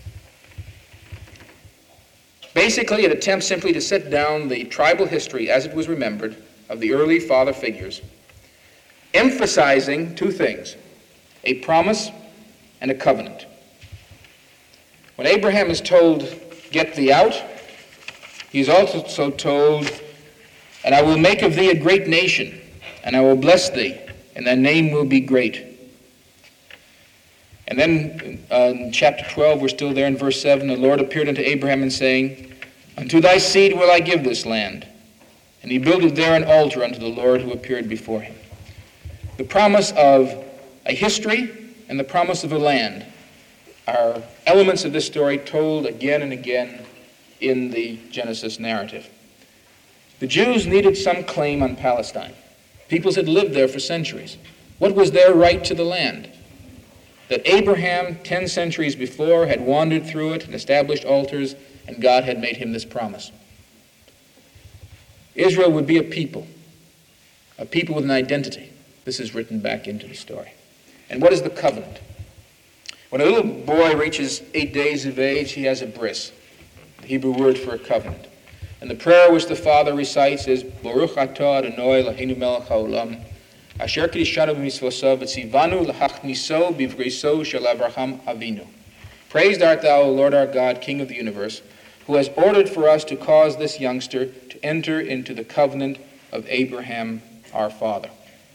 S1: Basically, it attempts simply to set down the tribal history as it was remembered of the early father figures, emphasizing two things, a promise and a covenant. When Abraham is told, "Get thee out," he is also told, "And I will make of thee a great nation, and I will bless thee, and thy name will be great." And then in chapter 12, we're still there in verse 7, the Lord appeared unto Abraham and saying, "Unto thy seed will I give this land." And he builded there an altar unto the Lord who appeared before him. The promise of a history and the promise of a land are elements of this story told again and again in the Genesis narrative. The Jews needed some claim on Palestine. Peoples had lived there for centuries. What was their right to the land? that Abraham, 10 centuries before, had wandered through it and established altars, and God had made him this promise. Israel would be a people with an identity. This is written back into the story. And what is the covenant? When a little boy reaches 8 days of age, he has a bris, the Hebrew word for a covenant. And the prayer which the father recites is, Baruch atah Adonai Eloheinu melech haolam, asher kiddushanu b'mitzvosav v'tzivanu l'hachniso b'vriso shel Avraham Avinu. Praised art thou, O Lord our God, King of the universe, who has ordered for us to cause this youngster to enter into the covenant of Abraham our father.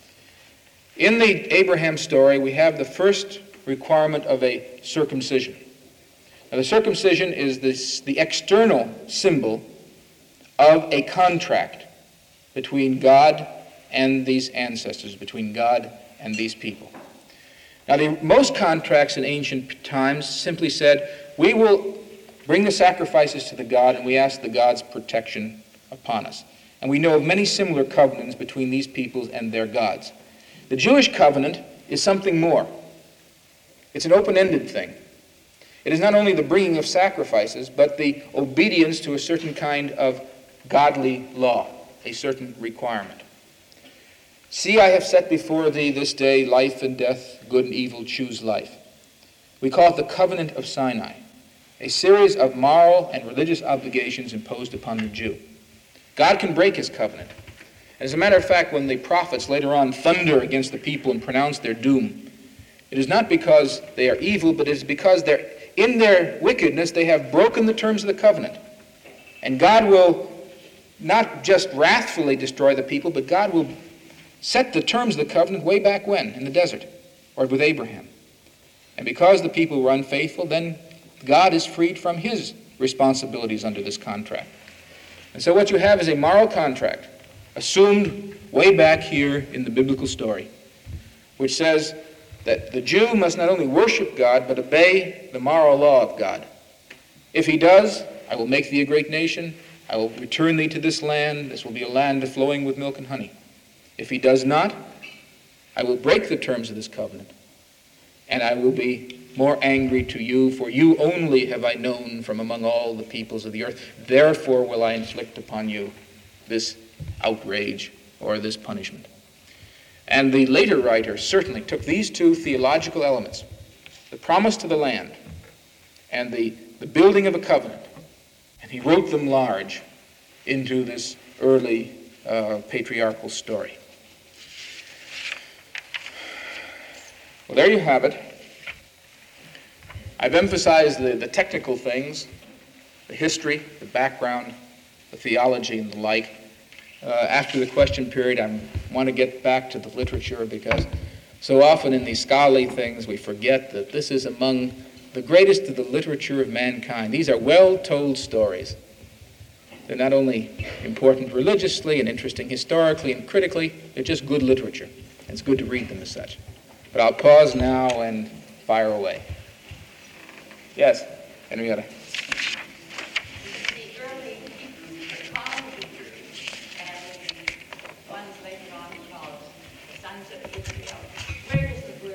S1: In the Abraham story, we have the first requirement of a circumcision. Now, the circumcision is the external symbol of a contract between God and these ancestors, between God and these people. Now, most contracts in ancient times simply said, we will bring the sacrifices to the God, and we ask the God's protection upon us. And we know of many similar covenants between these peoples and their gods. The Jewish covenant is something more. It's an open-ended thing. It is not only the bringing of sacrifices, but the obedience to a certain kind of godly law, a certain requirement. See, I have set before thee this day life and death, good and evil, choose life. We call it the Covenant of Sinai, a series of moral and religious obligations imposed upon the Jew. God can break his covenant. As a matter of fact, when the prophets later on thunder against the people and pronounce their doom, it is not because they are evil, but it is because in their wickedness they have broken the terms of the covenant. And God will not just wrathfully destroy the people, but God will set the terms of the covenant way back when, in the desert, or with Abraham. And because the people were unfaithful, then God is freed from his responsibilities under this contract. And so what you have is a moral contract assumed way back here in the biblical story, which says that the Jew must not only worship God, but obey the moral law of God. If he does, I will make thee a great nation. I will return thee to this land. This will be a land flowing with milk and honey. If he does not, I will break the terms of this covenant, and I will be more angry to you, for you only have I known from among all the peoples of the earth. Therefore will I inflict upon you this outrage or this punishment. And the later writer certainly took these two theological elements, the promise to the land and the building of a covenant, and he wrote them large into this early patriarchal story. Well, there you have it. I've emphasized the technical things, the history, the background, the theology, and the like. After the question period, I want to get back to the literature, because so often in these scholarly things we forget that this is among the greatest of the literature of mankind. These are well-told stories. They're not only important religiously and interesting historically and critically, they're just good literature. And it's good to read them as such. But I'll pause now and fire away. Yes, Henrietta.
S2: The early Hebrews called the Jews, and the ones later on called the sons of Israel. Where is the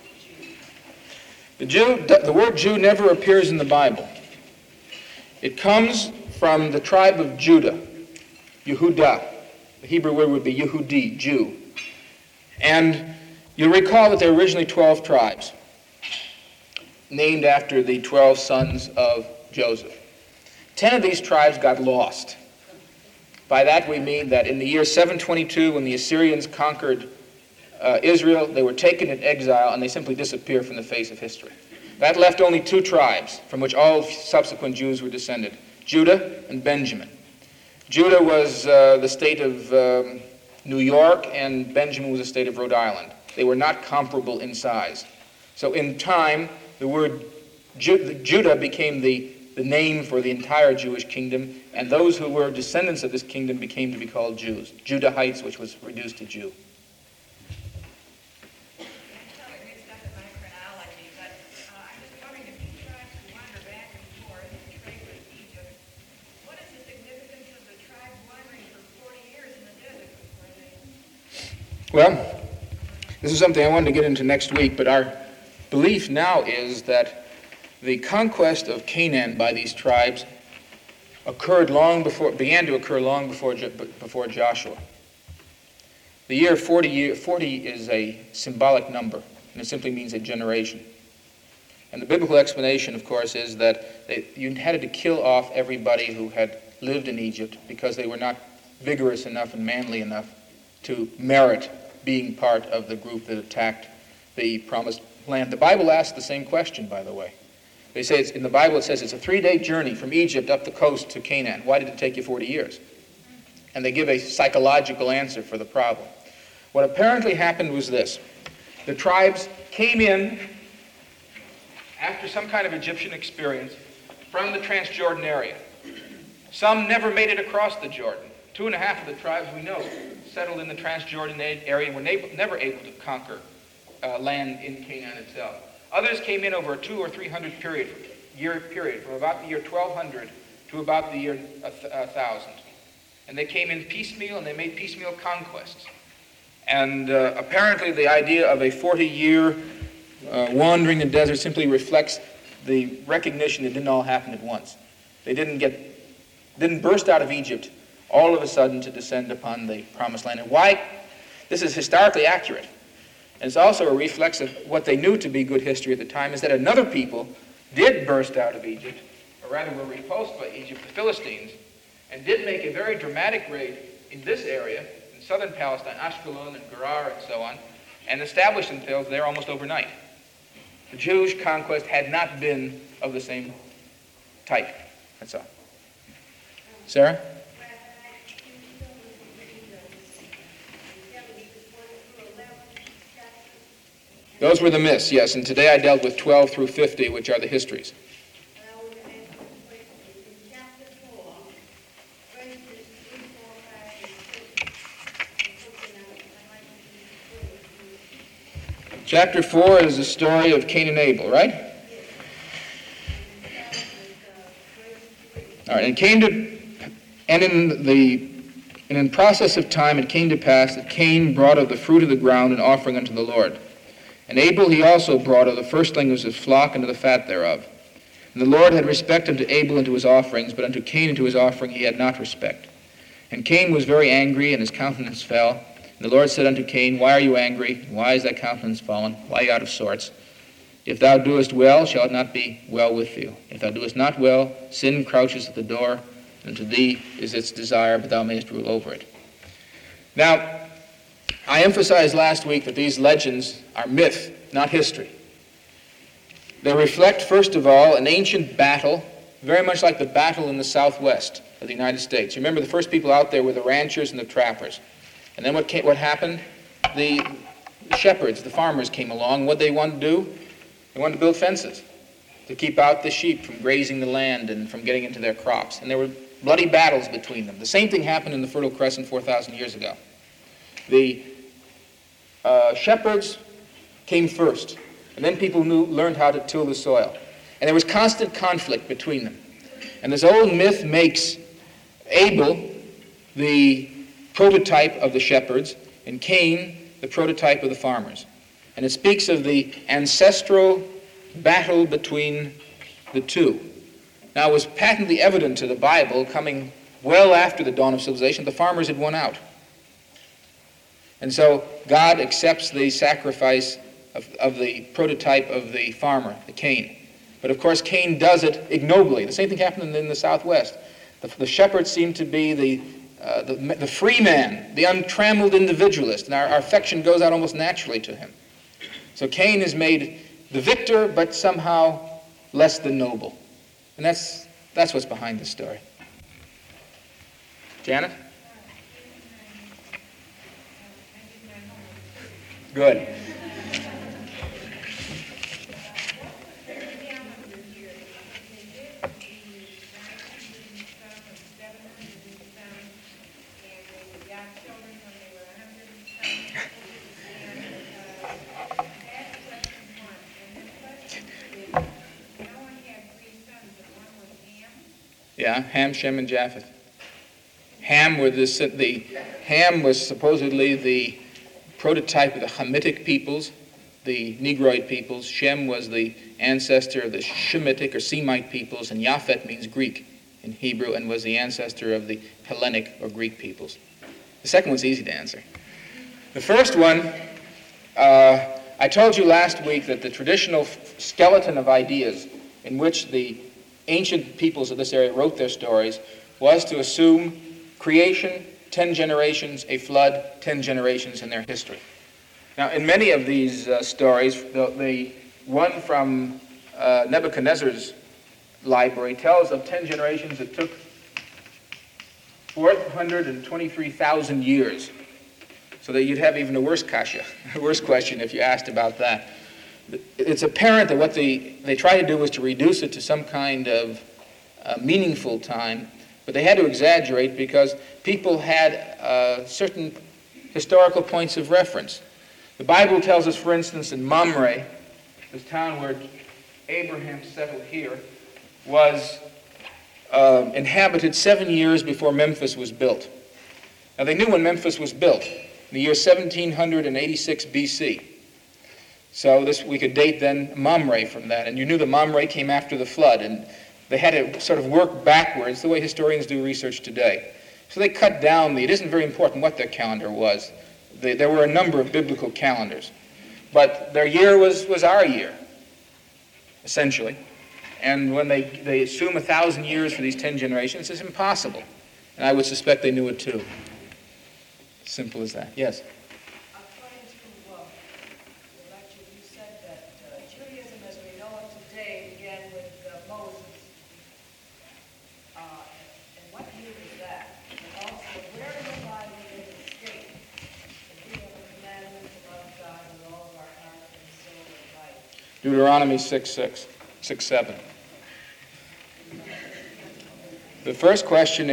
S2: word Jew?
S1: The word Jew never appears in the Bible. It comes from the tribe of Judah, Yehudah. The Hebrew word would be Yehudi, Jew. And you'll recall that there were originally 12 tribes, named after the 12 sons of Joseph. 10 of these tribes got lost. By that we mean that in the year 722, when the Assyrians conquered Israel, they were taken in exile and they simply disappeared from the face of history. That left only 2 tribes from which all subsequent Jews were descended, Judah and Benjamin. Judah was the state of New York, and Benjamin was the state of Rhode Island. They were not comparable in size. So in time, the word Judah became the name for the entire Jewish kingdom, and those who were descendants of this kingdom became to be called Jews. Judahites, which was reduced to Jew. Well, this is something I wanted to get into next week, but our belief now is that the conquest of Canaan by these tribes began to occur long before Joshua. The year 40 is a symbolic number, and it simply means a generation. And the biblical explanation, of course, is that you had to kill off everybody who had lived in Egypt because they were not vigorous enough and manly enough to merit being part of the group that attacked the promised land. The Bible asks the same question, by the way. They say in the Bible it says it's a 3-day journey from Egypt up the coast to Canaan. Why did it take you 40 years? And they give a psychological answer for the problem. What apparently happened was this. The tribes came in after some kind of Egyptian experience from the Transjordan area. Some never made it across the Jordan. 2.5 of the tribes we know settled in the Transjordan area and were never able to conquer land in Canaan itself. Others came in over a 200 or 300 year period, from about the year 1200 to about the year 1000. And they came in piecemeal, and they made piecemeal conquests. And apparently the idea of a 40-year wandering the desert simply reflects the recognition it didn't all happen at once. They didn't burst out of Egypt all of a sudden to descend upon the promised land. And why? This is historically accurate. And it's also a reflex of what they knew to be good history at the time, is that another people did burst out of Egypt, or rather were repulsed by Egypt, the Philistines, and did make a very dramatic raid in this area, in southern Palestine, Ashkelon and Gerar and so on, and established themselves there almost overnight. The Jewish conquest had not been of the same type. That's all. Sarah? Those were the myths, yes, and today I dealt with 12 through 50, which are the histories. Chapter 4 is the story of Cain and Abel, right? All right, and in process of time it came to pass that Cain brought of the fruit of the ground an offering unto the Lord. And Abel he also brought of the firstlings of his flock and of the fat thereof. And the Lord had respect unto Abel and to his offerings, but unto Cain and to his offering he had not respect. And Cain was very angry, and his countenance fell. And the Lord said unto Cain, Why are you angry? Why is thy countenance fallen? Why are you out of sorts? If thou doest well, shall it not be well with thee? If thou doest not well, sin crouches at the door, and to thee is its desire, but thou mayest rule over it. Now, I emphasized last week that these legends are myth, not history. They reflect, first of all, an ancient battle, very much like the battle in the southwest of the United States. Remember, the first people out there were the ranchers and the trappers. And then what happened? The shepherds, the farmers came along. What they wanted to do? They wanted to build fences to keep out the sheep from grazing the land and from getting into their crops. And there were bloody battles between them. The same thing happened in the Fertile Crescent 4,000 years ago. The shepherds came first, and then people learned how to till the soil. And there was constant conflict between them. And this old myth makes Abel the prototype of the shepherds, and Cain the prototype of the farmers. And it speaks of the ancestral battle between the two. Now, it was patently evident to the Bible, coming well after the dawn of civilization, the farmers had won out. And so God accepts the sacrifice of the prototype of the farmer, the Cain. But of course, Cain does it ignobly. The same thing happened in the Southwest. The shepherd seemed to be the free man, the untrammeled individualist, and our affection goes out almost naturally to him. So Cain is made the victor, but somehow less than noble. And that's what's behind this story. Janet? Good. Yeah, Ham, Shem, and Japheth. Ham was supposedly the prototype of the Hamitic peoples,
S3: the Negroid peoples. Shem was the ancestor of the Shemitic or Semite peoples, and Japhet means Greek in Hebrew and was the ancestor of the Hellenic or Greek peoples. The second one's easy to answer. The first one, I told you last week that the traditional skeleton of ideas in which the ancient peoples of this area wrote their stories was to assume creation, 10 generations, a flood, 10 generations in their history. Now, in many of these stories, the one from Nebuchadnezzar's library tells of 10 generations that took 423,000 years. So that you'd have even a worse kasha, a worse question if you asked about that. It's apparent that what they tried to do was to reduce it to some kind of meaningful time, but they had to exaggerate because people had certain historical points of reference. The Bible tells us, for instance, in Mamre, this town where Abraham settled here, was inhabited 7 years before Memphis was built. Now, they knew when Memphis was built, in the year 1786 BC. So we could date then Mamre from that. And you knew that Mamre came after the flood, and they had to sort of work backwards the way historians do research today. So they cut down it isn't very important what their calendar was. There were a number of biblical calendars. But their year was our year, essentially. And when they assume 1,000 years for these 10 generations, it's impossible. And I would suspect they knew it too. Simple as that. Yes?
S4: According to the lecture, you said that Judaism as we know it today began with Moses. And what year was that? And also, where in the Bible did it state that we have a commandment to love God with all of our heart and soul and life?
S3: Deuteronomy 6:7. The first question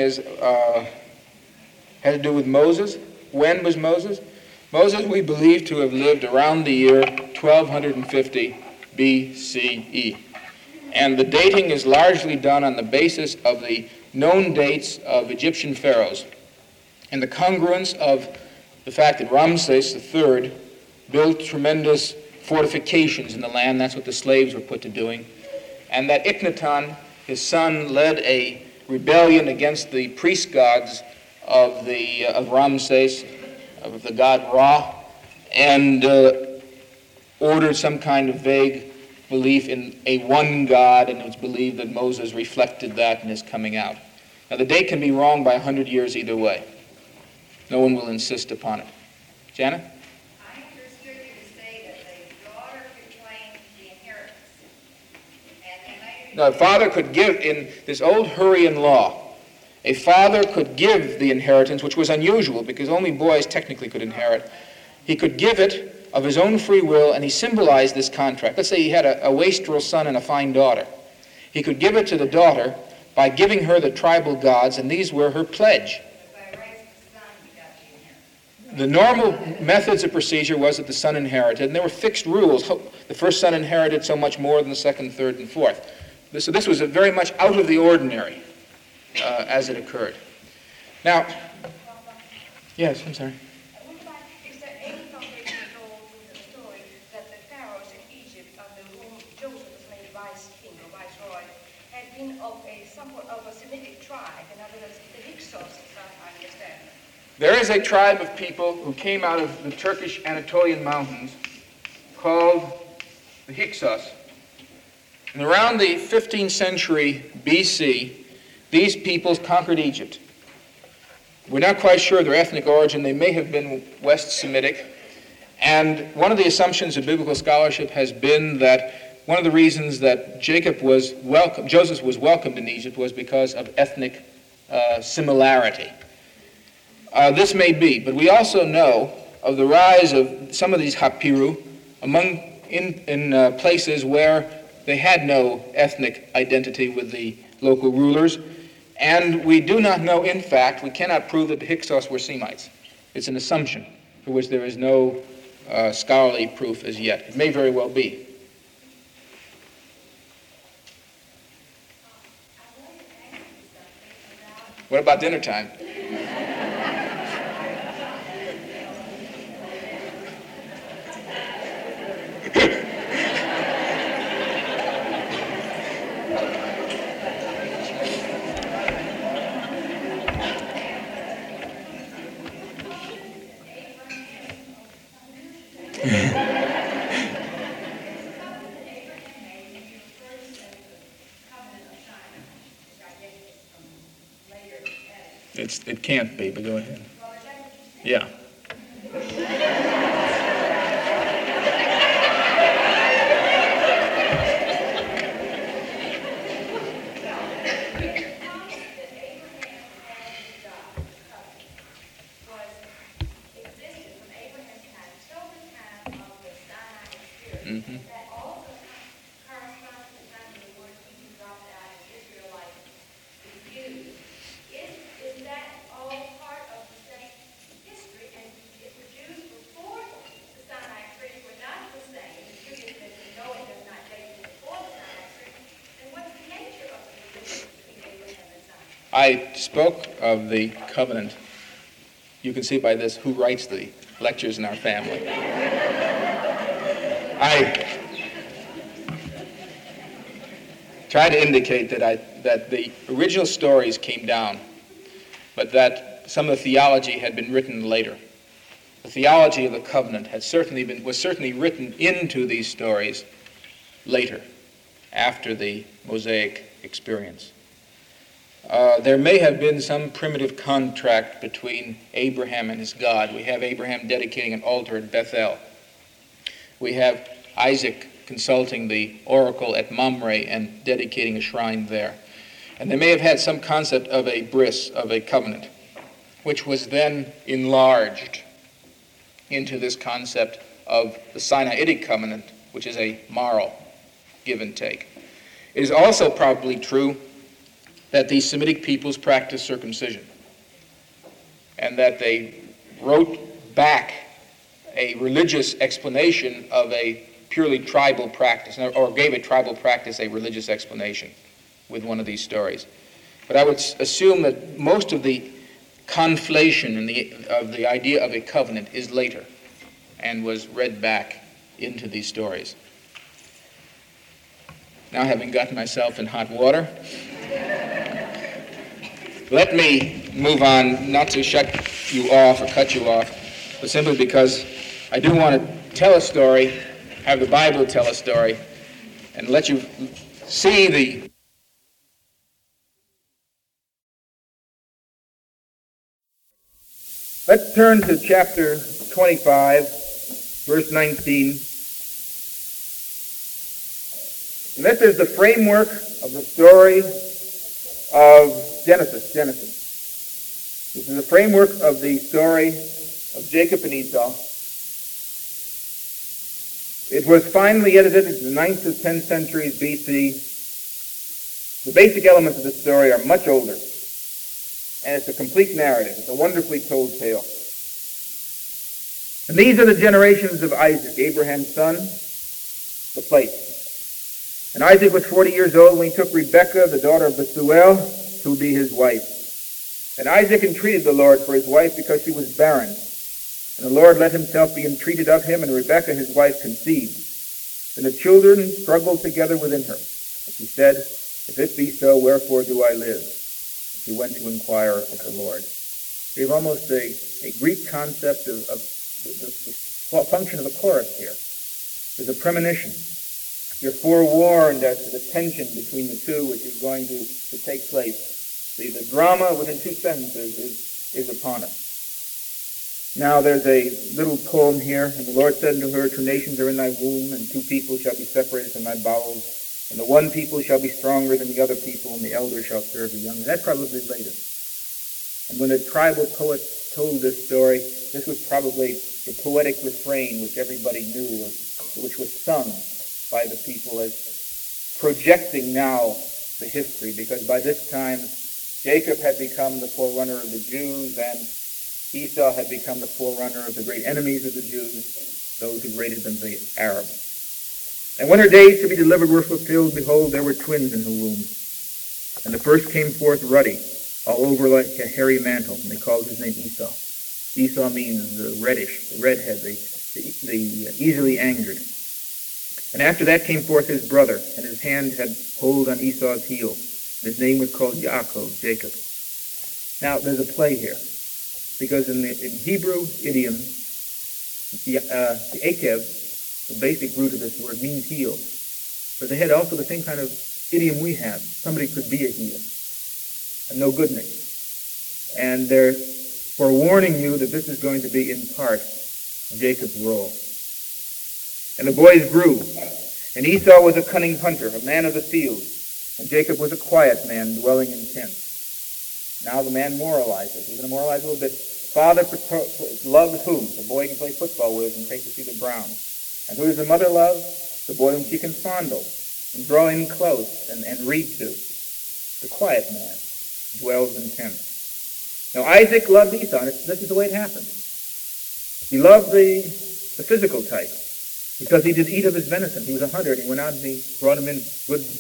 S3: had to do with Moses. When was Moses? Moses, we believe to have lived around the year 1250 BCE. And the dating is largely done on the basis of the known dates of Egyptian pharaohs and the congruence of the fact that Ramses III built tremendous fortifications in the land. That's what the slaves were put to doing. And that Akhenaten, his son, led a rebellion against the priest gods of Ramses, of the god Ra, and ordered some kind of vague belief in a one God, and it was believed that Moses reflected that in his coming out. Now, the date can be wrong by 100 years either way. No one will insist upon it. Janet?
S5: I understood you to say that the daughter could claim the inheritance. And
S3: No, a father could give, in this old Hurrian law, a father could give the inheritance, which was unusual because only boys technically could inherit. He could give it of his own free will, and he symbolized this contract. Let's say he had a wastrel son and a fine daughter. He could give it to the daughter by giving her the tribal gods, and these were her pledge. The normal methods of procedure was that the son inherited, and there were fixed rules. The first son inherited so much more than the second, third, and fourth. So this was very much out of the ordinary as it occurred. Now, yes, I'm sorry.
S4: Is there any foundation at all in the story that the pharaohs in Egypt, under whom Joseph was made vice king or viceroy, had been of somewhat of a Semitic tribe? In other words, the Hyksos, as I understand.
S3: There is a tribe of people who came out of the Turkish Anatolian mountains called the Hyksos. And around the 15th century BC, these peoples conquered Egypt. We're not quite sure of their ethnic origin. They may have been West Semitic. And one of the assumptions of biblical scholarship has been that one of the reasons that Joseph was welcomed in Egypt was because of ethnic similarity. This may be, but we also know of the rise of some of these Hapiru in places where they had no ethnic identity with the local rulers. And we do not know, in fact, we cannot prove that the Hyksos were Semites. It's an assumption for which there is no scholarly proof as yet. It may very well be. What about dinner time? It can't be, but go ahead. Yeah. Mm-hmm.
S4: That also corresponds to the time when the word Hebrew dropped out and Israelite is used. Is that all part of the same history? And if the Jews before the Sinai Treaty were not the same, it's curious that we know it does not date before the Sinai Treaty, then what's the nature of the relationship between Abraham and Sinai?
S3: I spoke of the covenant. You can see by this who writes the lectures in our family. I try to indicate that the original stories came down, but that some of the theology had been written later. The theology of the covenant was certainly written into these stories later, after the Mosaic experience. There may have been some primitive contract between Abraham and his God. We have Abraham dedicating an altar at Bethel. We have Isaac consulting the oracle at Mamre and dedicating a shrine there. And they may have had some concept of a bris, of a covenant, which was then enlarged into this concept of the Sinaitic covenant, which is a moral give and take. It is also probably true that the Semitic peoples practiced circumcision and that they wrote back a religious explanation of a purely tribal practice, or gave a tribal practice a religious explanation with one of these stories. But I would assume that most of the conflation of the idea of a covenant is later and was read back into these stories. Now, having gotten myself in hot water, let me move on, not to shut you off or cut you off, but simply because I do want to tell a story, have the Bible tell a story, and let you see the Let's turn to chapter 25, verse 19. And this is the framework of the story of Genesis. This is the framework of the story of Jacob and Esau. It was finally edited in the 9th to 10th centuries BC. The basic elements of the story are much older. And it's a complete narrative. It's a wonderfully told tale. And these are the generations of Isaac, Abraham's son, the place. And Isaac was 40 years old when he took Rebekah, the daughter of Bethuel, to be his wife. And Isaac entreated the Lord for his wife because she was barren. And the Lord let himself be entreated of him, and Rebekah his wife conceived. And the children struggled together within her. And she said, If it be so, wherefore do I live? And she went to inquire of the Lord. We have almost a Greek concept of the function of a chorus here. There's a premonition. You're forewarned as to the tension between the two which is going to take place. The drama within two sentences is upon us. Now there's a little poem here. And the Lord said unto her, 2 nations are in thy womb, and 2 people shall be separated from thy bowels. And the one people shall be stronger than the other people, and the elder shall serve the younger. That's probably later. And when the tribal poet told this story, this was probably the poetic refrain which everybody knew, which was sung by the people as projecting now the history, because by this time Jacob had become the forerunner of the Jews, and Esau had become the forerunner of the great enemies of the Jews, those who rated them the Arabs. And when her days to be delivered were fulfilled, behold, there were twins in her womb. And the first came forth ruddy, all over like a hairy mantle, and they called his name Esau. Esau means the reddish, the redhead, the easily angered. And after that came forth his brother, and his hand had hold on Esau's heel. And his name was called Yaakov, Jacob. Now, there's a play here, because in Hebrew idiom,
S6: The Akev, the basic root of this word, means heel. But they had also the same kind of idiom we have. Somebody could be a heel, a no goodness. And they're forewarning you that this is going to be in part Jacob's role. And the boys grew, and Esau was a cunning hunter, a man of the field, and Jacob was a quiet man dwelling in tents. Now the man moralizes. He's going to moralize a little bit. Father loves whom? The boy he can play football with and take to see the Browns. And who does the mother love? The boy whom she can fondle and draw in close and read to. The quiet man dwells in tents. Now Isaac loved Esau, and this is the way it happened. He loved the physical type because he did eat of his venison. He was a hunter, and he went out and he brought him in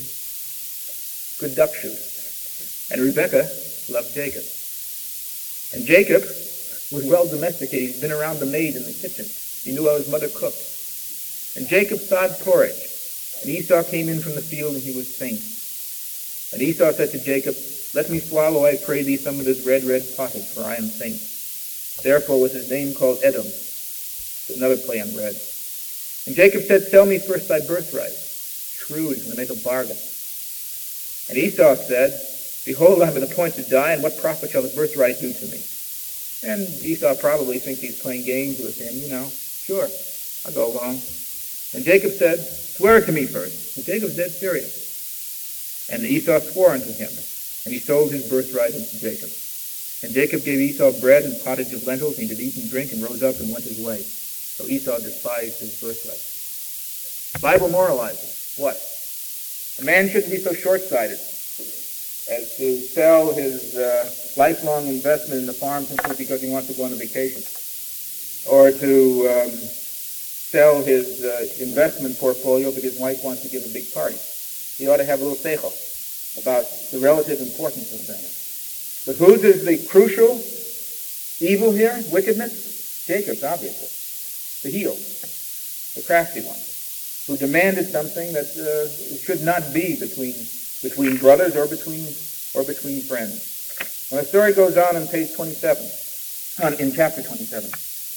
S6: good duck shoot. And Rebekah loved Jacob. And Jacob was well domesticated. He'd been around the maid in the kitchen. He knew how his mother cooked. And Jacob thawed porridge. And Esau came in from the field, and he was faint. And Esau said to Jacob, "Let me swallow, I pray thee, some of this red pottage, for I am faint." Therefore was his name called Edom. Another play on red. And Jacob said, "Sell me first thy birthright." Shrewd, he's going to make a bargain. And Esau said, "Behold, I am at the point to die, and what profit shall the birthright do to me?" And Esau probably thinks he's playing games with him, Sure, I'll go along. And Jacob said, "Swear it to me first." And Jacob's dead serious. And Esau swore unto him, and he sold his birthright unto Jacob. And Jacob gave Esau bread and pottage of lentils, and he did eat and drink, and rose up and went his way. So Esau despised his birthright. The Bible moralizes. What? A man shouldn't be so short-sighted as to sell his lifelong investment in the farm simply because he wants to go on a vacation, or to sell his investment portfolio because his wife wants to give a big party. He ought to have a little seichel about the relative importance of things. But whose is the crucial evil here? Wickedness? Jacob's, obviously. The heel, the crafty one, who demanded something that should not be between brothers or between friends. Now the story goes on page 27, in chapter 27.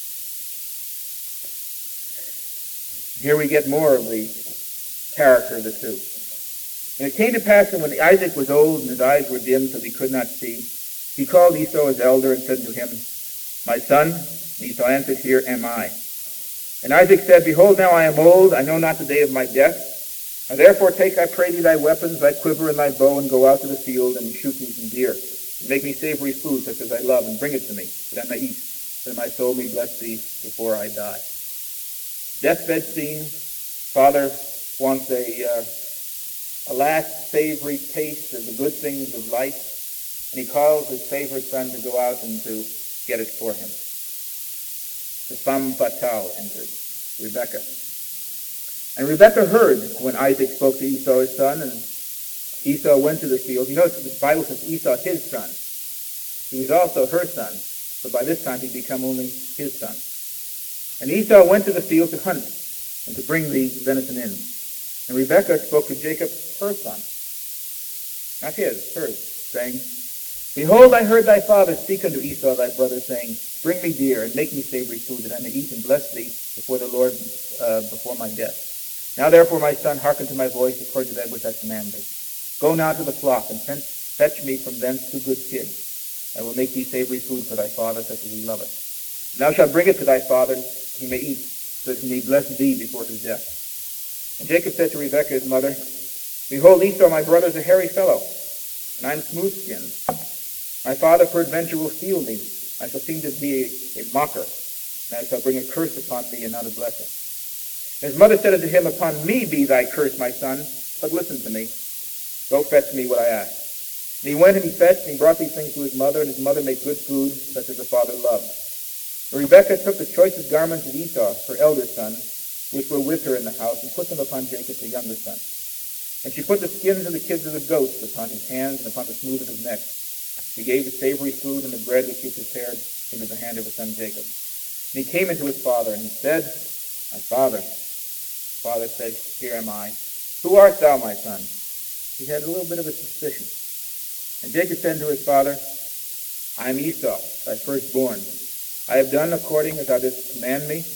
S6: Here we get more of the character of the two. And it came to pass that when Isaac was old and his eyes were dim so that he could not see, he called Esau his elder and said to him, "My son." And Esau answered, "Here am I." And Isaac said, "Behold, now I am old, I know not the day of my death. Now therefore take, I pray thee, thy weapons, thy quiver and thy bow, and go out to the field and shoot me some deer. And make me savory food such as I love, and bring it to me, that I may eat, that my soul may bless thee before I die." Deathbed scene. Father wants a last savory taste of the good things of life, and he calls his favorite son to go out and to get it for him. The femme fatale entered, Rebekah. And Rebekah heard when Isaac spoke to Esau his son, and Esau went to the field. You notice the Bible says Esau his son. He was also her son, but by this time he'd become only his son. And Esau went to the field to hunt and to bring the venison in. And Rebekah spoke to Jacob, her son, not his, hers, saying, "Behold, I heard thy father speak unto Esau thy brother, saying, Bring me deer, and make me savory food, that I may eat and bless thee before the Lord before my death. Now therefore, my son, hearken to my voice according to that which I command thee. Go now to the flock, and fetch me from thence 2 good kids. I will make thee savory food for thy father, such as he loveth. And thou shalt bring it to thy father, that he may eat, so that he may bless thee before his death." And Jacob said to Rebekah his mother, "Behold, Esau my brother is a hairy fellow, and I am smooth-skinned. My father peradventure will steal me. I shall seem to be a mocker, and I shall bring a curse upon me and not a blessing." And his mother said unto him, "Upon me be thy curse, my son, but listen to me. Go fetch me what I ask." And he went and he fetched, and he brought these things to his mother, and his mother made good food, such as the father loved. And Rebekah took the choicest garments of Esau, her elder son, which were with her in the house, and put them upon Jacob, her younger son. And she put the skins of the kids of the goats upon his hands and upon the smooth of his neck. She gave the savory food and the bread which he prepared into the hand of his son Jacob. And he came into his father, and he said, "My father." His father said, "Here am I." "Who art thou, my son?" He had a little bit of a suspicion. And Jacob said to his father, "I am Esau, thy firstborn. I have done according as thou didst command me.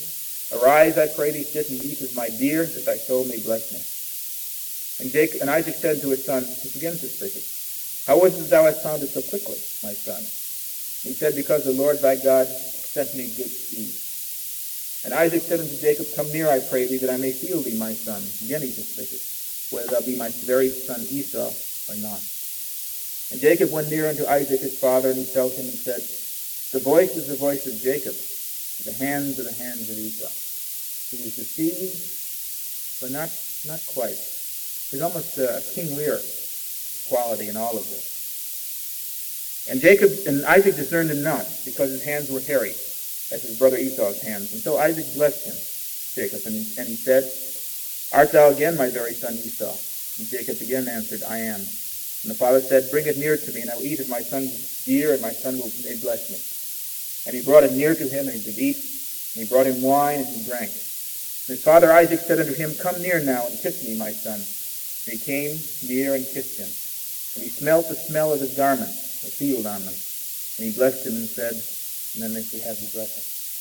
S6: Arise, I pray thee, sit and eat of my deer, that thy soul may bless me. And Isaac said to his son, he's again suspicious, how was it that thou hast found it so quickly, my son? He said, because the Lord thy God sent me good speed. And Isaac said unto Jacob, come near, I pray thee, that I may feel thee, my son. Again he's suspicious, whether thou be my very son Esau or not. And Jacob went near unto Isaac his father, and he felt him and said, the voice is the voice of Jacob, the hands are the hands of Esau. He was deceived, but not quite. There's almost a King Lear quality in all of this. And Isaac discerned him not, because his hands were hairy, as his brother Esau's hands. And so Isaac blessed him, Jacob, and he said, art thou again my very son Esau? And Jacob again answered, I am. And the father said, bring it near to me, and I will eat of my son's deer, and my son may bless me. And he brought it near to him, and he did eat, and he brought him wine, and he drank. And his father Isaac said unto him, come near now, and kiss me, my son. And he came near and kissed him. And he smelt the smell of his garment, a field on them. And he blessed him and said, and then we have the blessing.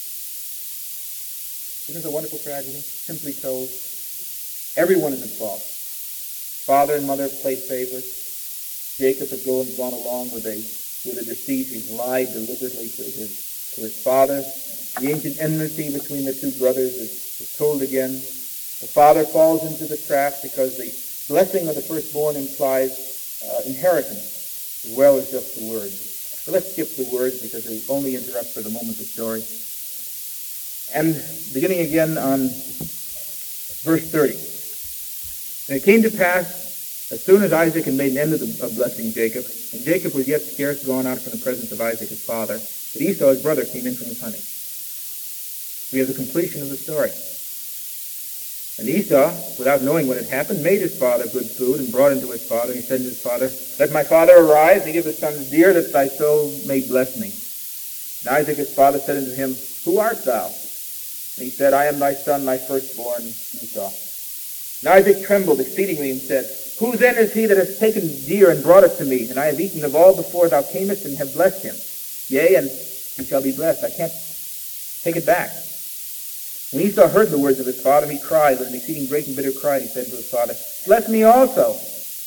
S6: Isn't this a wonderful tragedy? Simply told, everyone is at fault. Father and mother have played favorites. Jacob has gone along with a deceit. He's lied deliberately to his father. The ancient enmity between the two brothers is told again. The father falls into the trap because the blessing of the firstborn implies inheritance as well as just the words. So let's skip the words because they only interrupt for the moment the story. And beginning again on verse 30. And it came to pass, as soon as Isaac had made an end of blessing Jacob, and Jacob was yet scarce gone out from the presence of Isaac his father, that Esau his brother came in from his hunting. We have the completion of the story. And Esau, without knowing what had happened, made his father good food and brought it to his father. And he said to his father, let my father arise and give his son's deer, that thy soul may bless me. And Isaac his father said unto him, who art thou? And he said, I am thy son, thy firstborn, Esau. And Isaac trembled exceedingly and said, who then is he that has taken deer and brought it to me? And I have eaten of all before thou camest and have blessed him. Yea, and he shall be blessed. I can't take it back. When Esau heard the words of his father, he cried with an exceeding great and bitter cry. He said to his father, bless me also.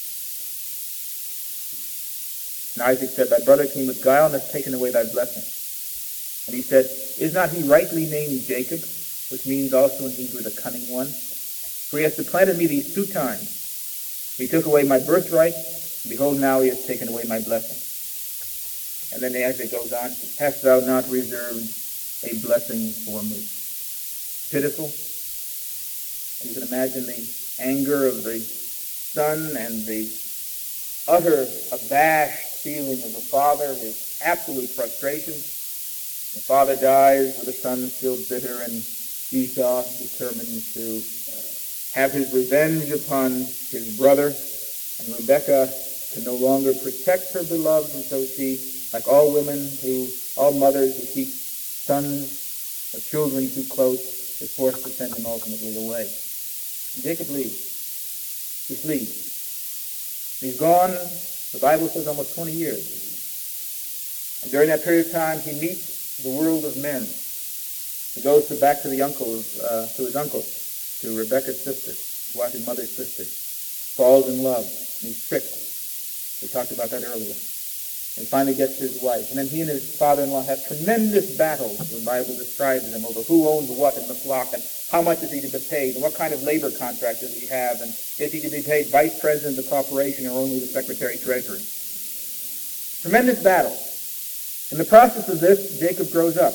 S6: And Isaac said, thy brother came with guile and hath taken away thy blessing. And he said, is not he rightly named Jacob, which means also in Hebrew the cunning one? For he has supplanted me these 2 times. He took away my birthright, and behold, now he has taken away my blessing. And then Isaac goes on, hast thou not reserved a blessing for me? Pitiful. You can imagine the anger of the son and the utter abashed feeling of the father, his absolute frustration. The father dies with the son still bitter, and Esau determined to have his revenge upon his brother, and Rebekah can no longer protect her beloved, and so she, like all all mothers who keep sons or children too close, is forced to send him ultimately away. And Jacob leaves. He flees. He's gone, the Bible says, almost 20 years. And during that period of time, he meets the world of men. He goes back to his uncle, to Rebekah's sister, his mother's sister, falls in love, and he's tricked. We talked about that earlier. And finally gets his wife. And then he and his father-in-law have tremendous battles, the Bible describes them, over who owns what in the flock, and how much is he to be paid, and what kind of labor contract does he have, and is he to be paid vice president of the corporation or only the secretary-treasurer? Tremendous battles. In the process of this, Jacob grows up.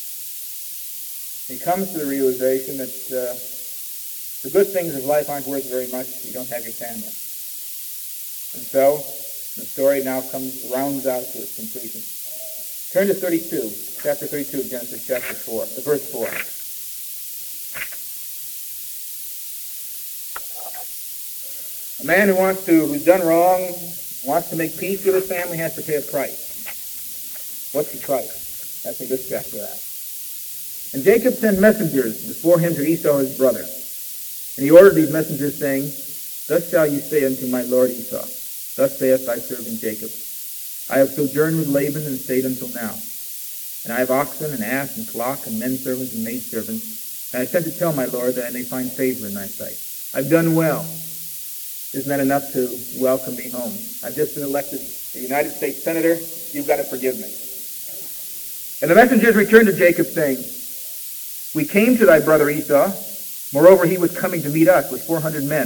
S6: He comes to the realization that the good things of life aren't worth very much if you don't have your family. And so, the story now rounds out to its completion. Turn to chapter 32 of Genesis chapter 4, verse 4. A man who's done wrong, wants to make peace with his family, has to pay a price. What's the price? That's what this chapter asks. And Jacob sent messengers before him to Esau his brother. And he ordered these messengers, saying, thus shall you say unto my lord Esau, thus saith thy servant Jacob, I have sojourned with Laban and stayed until now. And I have oxen and ass and flock and men servants and maid servants. And I sent to tell my Lord that I may find favor in thy sight. I've done well. Isn't that enough to welcome me home? I've just been elected a United States Senator. You've got to forgive me. And the messengers returned to Jacob, saying, we came to thy brother Esau. Moreover, he was coming to meet us with 400 men.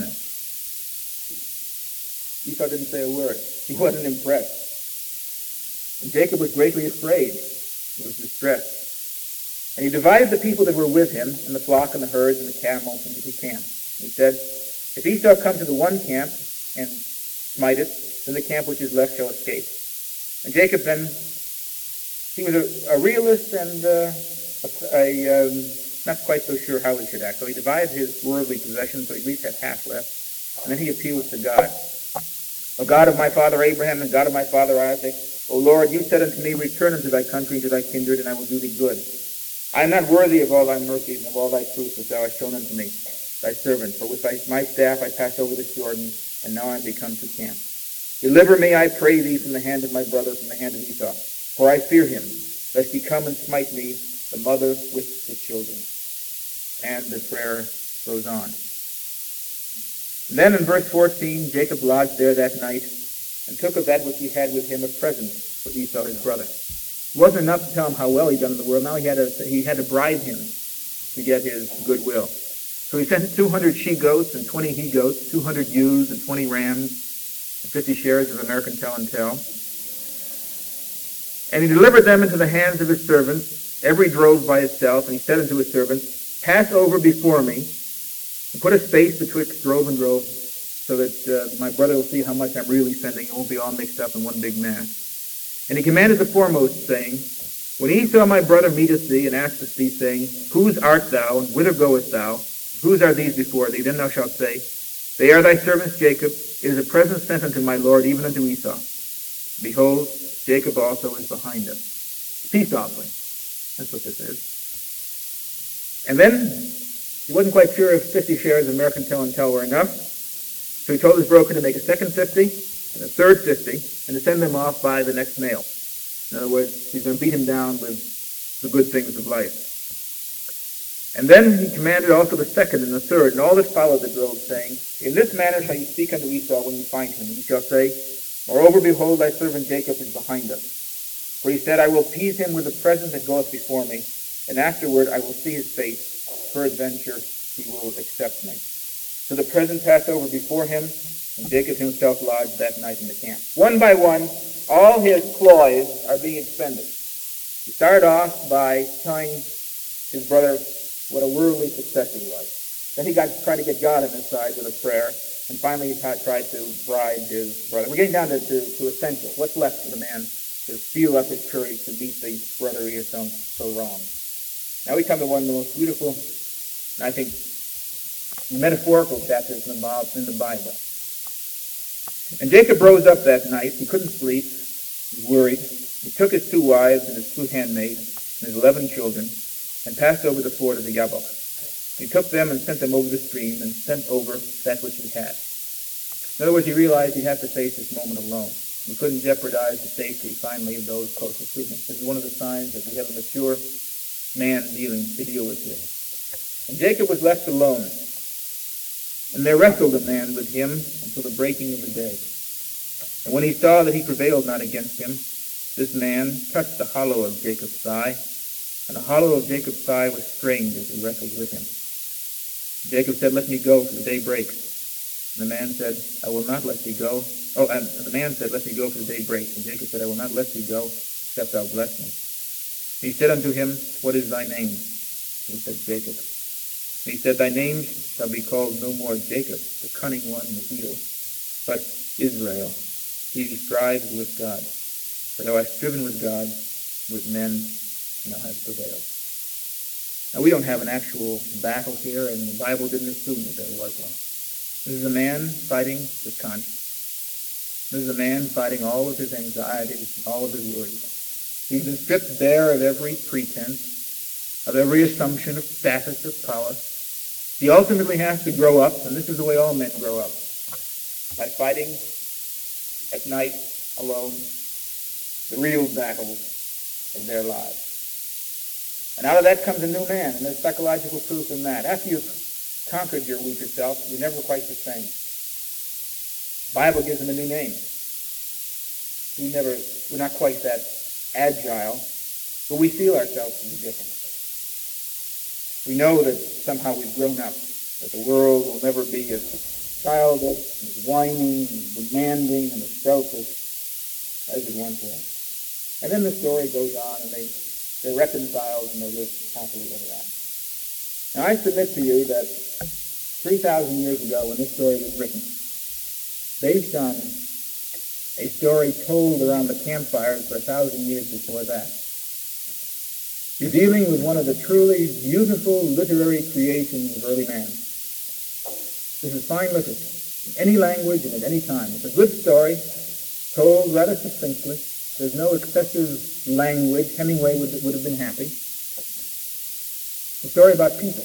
S6: Esau didn't say a word. He wasn't impressed. And Jacob was greatly afraid. He was distressed. And he divided the people that were with him, and the flock and the herds and the camels into 2 camps. He said, if Esau come to the one camp and smite it, then the camp which is left shall escape. And Jacob then, he was a realist and not quite so sure how he should act. So he divided his worldly possessions, so he at least had half left. And then he appeals to God. O God of my father Abraham and God of my father Isaac, O Lord, you said unto me, return unto thy country and to thy kindred, and I will do thee good. I am not worthy of all thy mercies and of all thy truths which thou hast shown unto me, thy servant. For with my staff I passed over this Jordan, and now I am become 2 camps. Deliver me, I pray thee, from the hand of my brother, from the hand of Esau. For I fear him, lest he come and smite me, the mother with the children. And the prayer goes on. And then in verse 14, Jacob lodged there that night, and took of that which he had with him a present for Esau his brother. It wasn't enough to tell him how well he'd done in the world. Now he had to bribe him to get his goodwill. So he sent 200 she-goats and 20 he-goats, 200 ewes and 20 rams, and 50 shares of American tell-and-tell. And he delivered them into the hands of his servants, every drove by itself, and he said unto his servants, pass over before me, and put a space betwixt drove and drove, so that my brother will see how much I'm really sending. It won't be all mixed up in one big mass. And he commanded the foremost, saying, when Esau my brother meeteth thee, and asketh thee, saying, whose art thou, and whither goest thou? Whose are these before thee? Then thou shalt say, they are thy servants Jacob. It is a present sent unto my Lord, even unto Esau. Behold, Jacob also is behind us. Peace offering. That's what this is. And then he wasn't quite sure if 50 shares of American tell-and-tell were enough. So he told his broker to make a second 50 and a third 50 and to send them off by the next mail. In other words, he's going to beat him down with the good things of life. And then he commanded also the second and the third and all that followed the drove, saying, in this manner shall you speak unto Esau when you find him. You shall say, moreover, behold, thy servant Jacob is behind us. For he said, I will appease him with the present that goeth before me, and afterward I will see his face. Peradventure he will accept me. So the present passed over before him, and Jacob himself lodged that night in the camp. One by one, all his ploys are being expended. He started off by telling his brother what a worldly success he was. Then he tried to get God on his side with a prayer, and finally he tried to bribe his brother. We're getting down to essentials. What's left for the man to seal up his courage to meet the brother he has done so wrong? Now we come to one of the most beautiful, and I think, metaphorical chapters in the Bible. And Jacob rose up that night. He couldn't sleep. He was worried. He took his 2 wives and his 2 handmaids and his 11 children and passed over the ford of the Jabbok. He took them and sent them over the stream and sent over that which he had. In other words, he realized he'd have to face this moment alone. He couldn't jeopardize the safety, finally, of those closest to him. This is one of the signs that we have a mature man to deal with here. And Jacob was left alone. And there wrestled a man with him until the breaking of the day. And when he saw that he prevailed not against him, this man touched the hollow of Jacob's thigh, and the hollow of Jacob's thigh was strained as he wrestled with him. Jacob said, let me go, for the day breaks. And the man said, I will not let thee go. Oh, and the man said, let me go, for the day breaks. And Jacob said, I will not let thee go, except thou bless me. He said unto him, what is thy name? He said, Jacob. And he said, thy name shall be called no more Jacob, the cunning one in the field, but Israel, he who strives with God. For thou hast striven with God, with men, and thou hast prevailed. Now, we don't have an actual battle here, and the Bible didn't assume that there was one. This is a man fighting with conscience. This is a man fighting all of his anxieties, all of his worries. He's been stripped bare of every pretense, of every assumption of status, of power. He ultimately has to grow up, and this is the way all men grow up, by fighting at night alone the real battles of their lives. And out of that comes a new man, and there's psychological truth in that. After you've conquered your weaker self, you're never quite the same. The Bible gives him a new name. We're not quite that agile, but we feel ourselves to be different. We know that somehow we've grown up, that the world will never be as childish, as whining, as demanding, and as selfish as it once was. And then the story goes on, and they're reconciled, and they live happily ever after. Now, I submit to you that 3,000 years ago, when this story was written, based on a story told around the campfires for 1,000 years before that, you're dealing with one of the truly beautiful literary creations of early man. This is fine literature, in any language and at any time. It's a good story, told rather succinctly. There's no excessive language. Hemingway would have been happy. It's a story about people.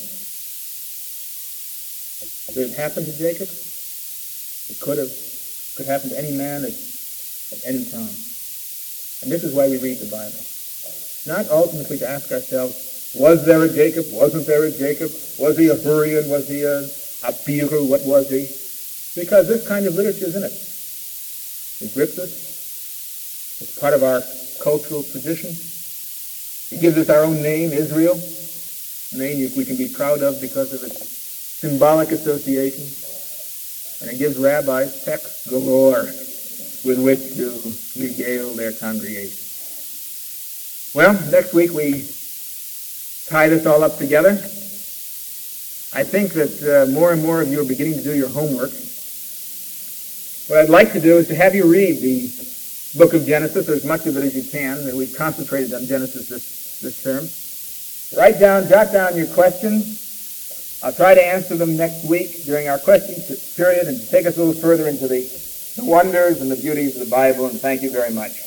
S6: Did it happen to Jacob? It could happen to any man at any time. And this is why we read the Bible. Not ultimately to ask ourselves, was there a Jacob? Wasn't there a Jacob? Was he a Hurrian? Was he a Biru? What was he? Because this kind of literature is in it. It grips us. It's part of our cultural tradition. It gives us our own name, Israel, a name we can be proud of because of its symbolic association. And it gives rabbis texts galore with which to regale their congregation. Well, next week we tie this all up together. I think that more and more of you are beginning to do your homework. What I'd like to do is to have you read the book of Genesis, or as much of it as you can. We've concentrated on Genesis this term. Jot down your questions. I'll try to answer them next week during our question period and take us a little further into the wonders and the beauties of the Bible, and thank you very much.